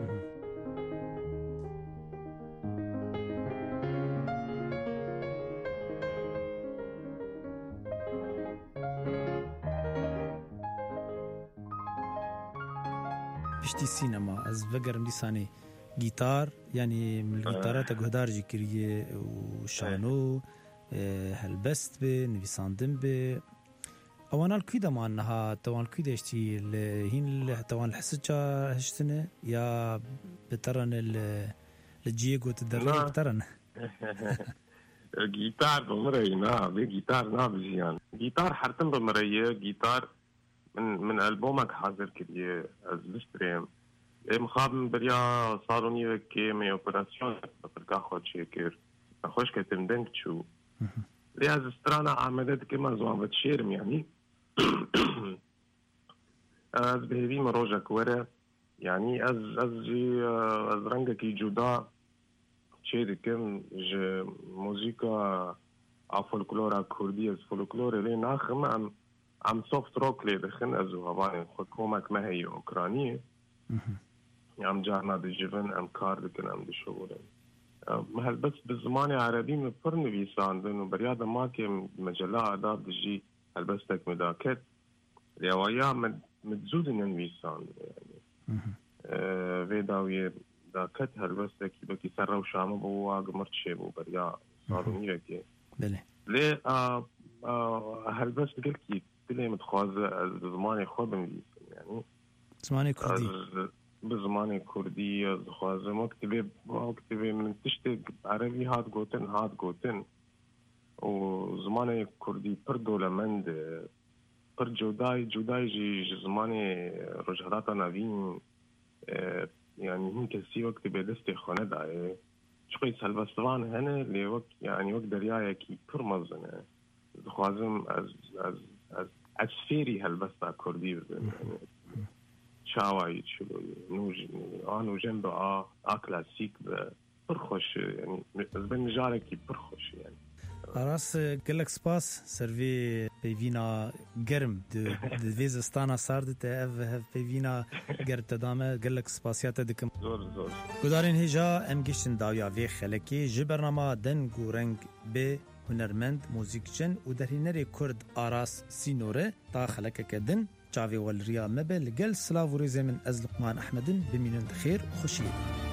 بشتي سينما از بقرم لساني جيتار يعني من الجيتارات جهدار جكريه وشانو هلبست به نویساندن به اوان الكيدا معناها توان الكيدا اشتي هين توان الحسجة هشتنه يا بترن الجيجو تدرب بترن جيتار بمري نا بجيتار نا بزيان جيتار حرتم بمريه جيتار من من ألبومك حاضر كده از بستريم مخاب من بريا صاروني كي مي اوبراسيون بركا خود شكر خوش كتم دنك شو لي از استرانا عملت كما زوان بتشيرم يعني از بهذي مروجة كورة يعني از از جي از رنجك جودا شيء كم ج موسيقى فولكلورا كردية فولكلور اللي ناخم عم عم سوفت روك اللي دخن أزو هباني حكومك ما هي أوكرانية عم جانا دي جيفن أم كاردكن أم دي شغلين مهل بس بالزمان العربي مفر نبيسان دنو بريادة ما كي مجلة آداب دجي هل بس تك مداكت ليوايا متزود نبيسان يعني فيداوية داكت هل بس تك بكي سر وشامة بوا قمرت شيبو بريا صاروني لكي بله ليه آه آه هل بس قلت تلي متخوازة زماني خود بنبيسان يعني زماني كردي بزماني كردي خوازه مكتبه مكتبه من تشتغل عربي هاد قوتن هاد قوتن وزماني كردي پر دولمند پر جوداي جوداي جي زماني رجحاتا نوين يعني هم كسي وقت بدستي خانه داي شوي سلبستوان هنا اللي وقت يعني وقت دريايا كي پر مزنه خوازم از از از اسفيري هالبستا كردي يعني شاوي شلو نوج أنا جنب آ آ كلاسيك برخوش يعني بين جارك برخوش يعني راس قلك سباس سيرفي بيفينا جرم د فيز ستانا سارد اف بيفينا جرب تدامه قلك سباسيات دكم زور زور قدارين هجا ام گشتن داویا وی خلکی جبرنامه دن گورنگ به هنرمند موزیکچن و درینری کرد آراس سینوره تا خلک کدن جاوی والریا مبل قل سلاف وريزي من أز لقمان أحمد بمينون خير وخشية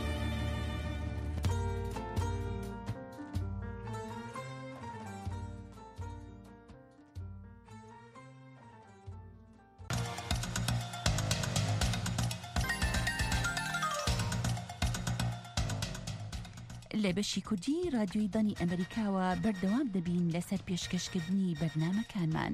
لبشی کردی رادیوی دانی ئەمریکا و بەردەوام دەبین لەسەر پێشکەشکردنی بەرنامەکانمان.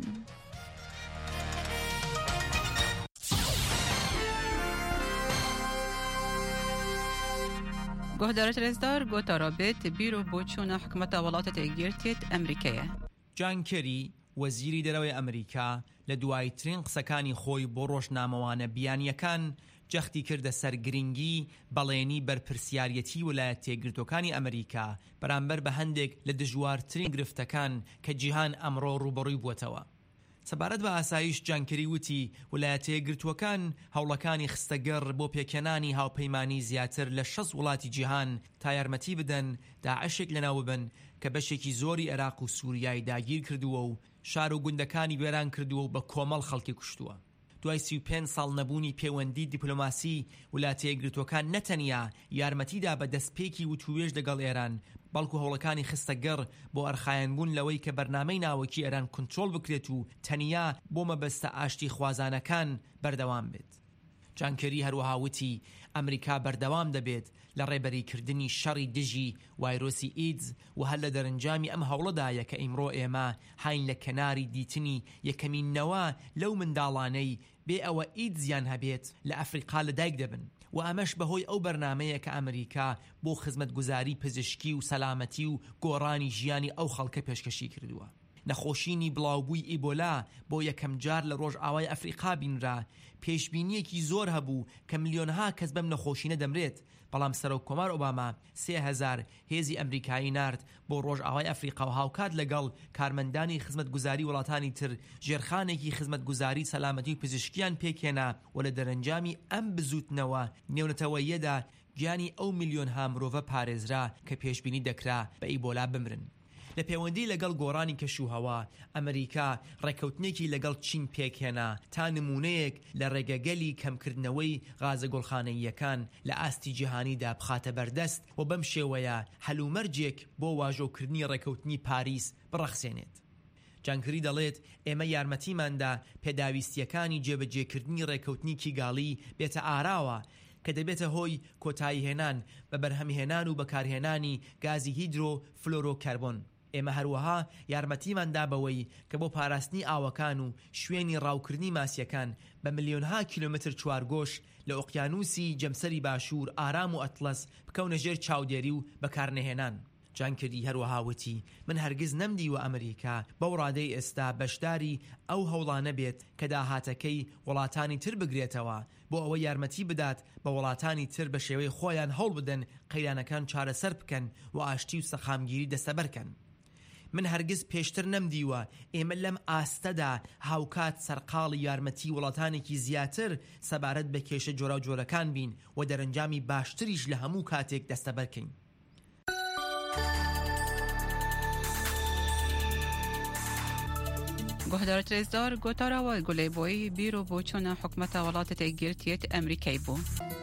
گهدارت رزدار گوتا رابط بیرو بۆچوونە حکومەتە وڵاتە یەکگرتوویەت ئەمریکایە. جان کێری وەزیری دەرەوەی ئەمریکا لە دوایترین قسەکانی خۆی بۆ ڕۆژنامەوانە بیانیەکان جەختی کردە سەر گرنگی بەڵێنی بەرپرسیارەتی ویلایەتە یەکگرتووەکانی ئەمریکا بەرامبەر بە هەندێک لە دژوارترین گرفتەکان کە جیهان ئەمڕۆ ڕوبەڕووی بووەتەوە. سەبارەت بە ئاسایش جانکەری وتی ویلایەتە یەکگرتووەکان هەوڵەکانی خستەگەڕ بۆ پێکەنانی هاوپەیمانی زیاتر لە شەش وڵاتی جیهان تا یارمەتی بدەن داعشێک لەناو ببن کە بەشێکی زۆری عێراق و سووریای داگیر کردووە و شار و گوندەکانی وێران کردووە و بە کۆمەڵ خەڵکی کوشتووە. دوای سی و پێنج ساڵ نەبوونی پەیوەندی دیپلۆماسی ویلایەتە یەکگرتووەکان نەتەنیا یارمەتیدا بە دەستپێکی وتووێژ لەگەڵ ئێران بەڵکو هەوڵەکانی خستەگەڕ بۆ ئەرخایەنبوون لەوەی کە بەرنامەی ناوەکی ئێران کنترۆل بکرێت و تەنیا بۆ مەبەستە ئاشتی خوازانەکان بەردەوام بێت. جانکەری هەروەها وتی ئەمریکا بەردەوام دەبێت لە ڕێبەریکردنی شەڕی دژی وایرۆسی ئیدز و هەر لە دەرەنجامی ئەم هەوڵەدایە کە ئیمڕۆ ئێمە هاین لە کەناری دیتنی یەکەمینەوە لەو منداڵانەی بێ ئەوە ئیدزیان هەبێت لە ئەفریقا لەدایک دەبن و ئەمەش بەهۆی ئەو بەرنامەیە کە ئەمریکا بۆ خزمەتگوزاری پزیشکی و سەلامەتی و گۆڕانی ژیانی ئەو خەڵکە پێشکەشی کردووە. نەخۆشینی بڵاوبووی ئیبۆلا بۆ یەکەم جار لە ڕۆژئاوای ئەفریقا بینرا پێشبینیەکی زۆر هەبوو کە ملیۆنها کەس بەم نەخۆشینە دەمرێت، بەڵام سەرۆک کۆمار ئۆباما سێ هەزار هێزی ئەمریکایی نارد بۆ ڕۆژئاوای ئەفریقا و هاوکات لەگەڵ کارمەندانی خزمەتگوزاری وڵاتانی تر ژێرخانێکی خزمەتگوزاری سەلامەتی و پزیشکیان پێکێنا و لە دەرەنجامی ئەم بزوتنەوە نێونەتەوەیەدا گیانی ئەو ملیۆنها مرۆڤە پارێزرا کە پێشبینی دەکرا بە ئیبۆلا بمرن. لە پەیوەندی لەگەڵ گۆڕانی کەشوهەوا ئەمریکا ڕێکەوتنێکی لەگەڵ چین پێکهێنا تا نمونەیەک لە ڕێگەگەلی کەمکردنەوەی غازە گۆڵخانەییەکان لە ئاستی جیهانیدا بخاتە بەردەست و بەم شێوەیە هەلومەرجێک بۆ واژۆکردنی ڕێکەوتنی پاریس بڕەخسێنێت. جانکری دەڵێت ئێمە یارمەتیماندا پێداویستیەکانی جێبەجێکردنی ڕێکەوتنی کیگاڵی بێتە ئاراوە کە دەبێتە هۆی کۆتاییهێنان بە بەرهەمهێنان و بەکارهێنانی گازی هیدرۆ فلۆرۆکاربۆن. ئێمە هەروەها یارمەتیماندا بەوەی کە بۆ پاراستنی ئاوەکان و شوێنی ڕاوکردنی ماسیەکان بە ملیۆنها کیلۆمتر چوارگۆش لە ئۆقیانوسی جەمسەری باشوور ئارام و ئەتلەس بکەونە ژێر چاودێری و بەکارنەهێنان. جانکردی هەروەها وتی من هەرگیز نەمدیوە ئەمریکا بەو ڕادەی ئێستا بەشداری ئەو هەوڵانە بێت کە داهاتەکەی وڵاتانی تر بگرێتەوە بۆ ئەوە یارمەتی بدات بە وڵاتانی تر بە شێوەی خۆیان هەوڵ بدەن قەیرانەکان چارەسەر بکەن و ئاشتی و سەخامگیری دەستەبەرکەن. من هەرگیز پێشتر نەمدیوە ئێمە لەم ئاستەدا هاوکات سەرقاڵی یارمەتی وڵاتانێکی زیاتر سەبارەت بە کێشە جۆرە و جۆرەکان بین و دەرەنجامی باشتریش لە هەموو کاتێک دەستەبەرکەین. گۆهدار ترێزدار گۆتاراوە گولەیبۆی بیرۆ بۆ چۆنە حکومەتە وڵاتە یەکگرتوویەت ئەمریکای بوو.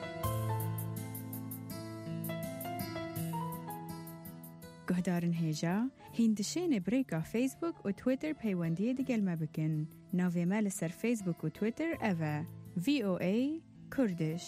گۆهدارن هێژا هیندشێنێ برێکا فیسبوک و تویتر پەیوەندیە دەگەلمە بکەن. ناوێمە لەسەر فیسبوک و تویتر ئەڤە ڤی ئۆ ئەی کوردش.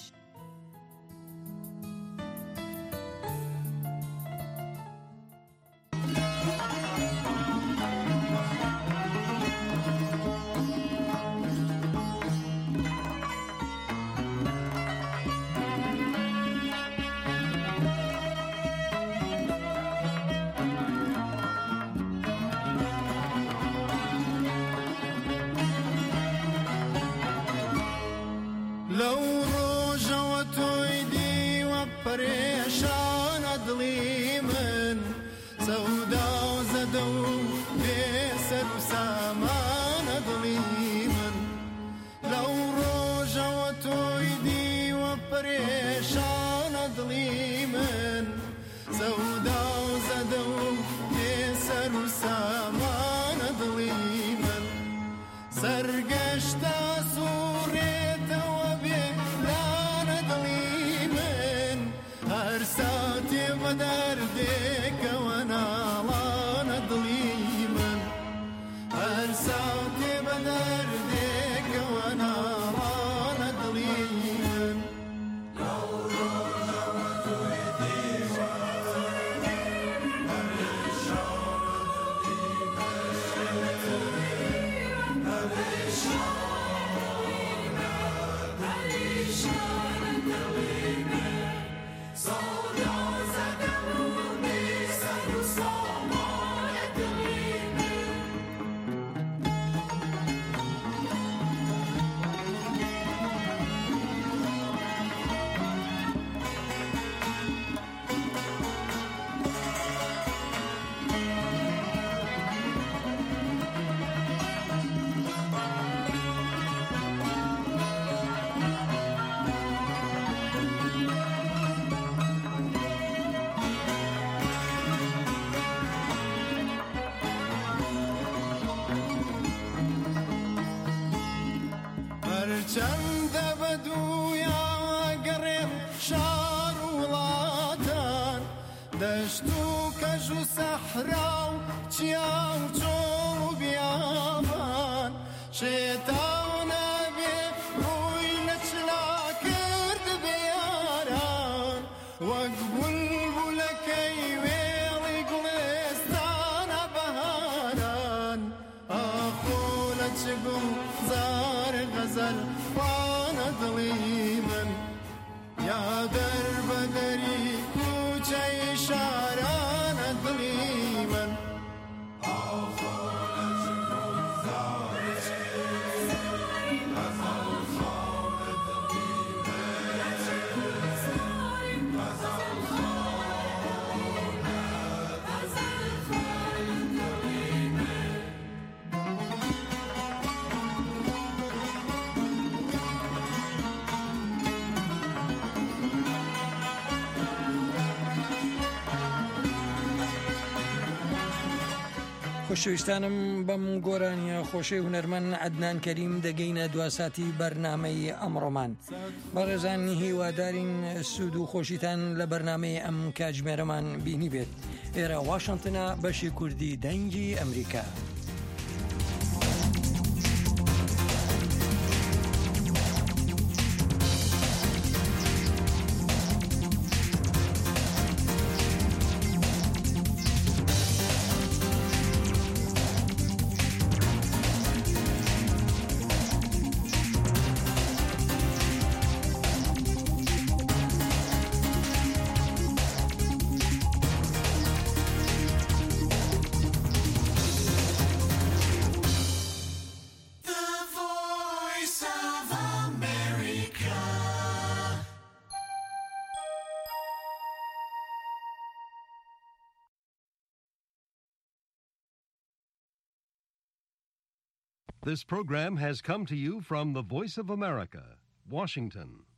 چەندە بەدوویا گەڕێم شار وڵاتان دەشت و کەژ و سەحرا و چیا و چۆڵ و بیابان شێتاونە بێ ڕووی لە چلا کرد بێ یاران وەک بولبولەکەی وێڵی گوڵێستانە بەهاران ئاخۆ لە چگم زار غەزەل وانە دڵی من یا دەربەدەری کوچەی شارانە دڵی من خۆشەویستانم بەم گۆرانیە خۆشەی هونەرمەند عەدنان کەریم دەگەینە دواساتی بەرنامەی ئەمڕۆمان. بەڕێزان هیوادارین سوود و خۆشیتان لە بەرنامەی ئەم کاتژمێرەمان بینی بێت. ئێرە واشنتنە بەشی کوردی دەنگی ئەمریکا. This program has come to you from the Voice of America, Washington.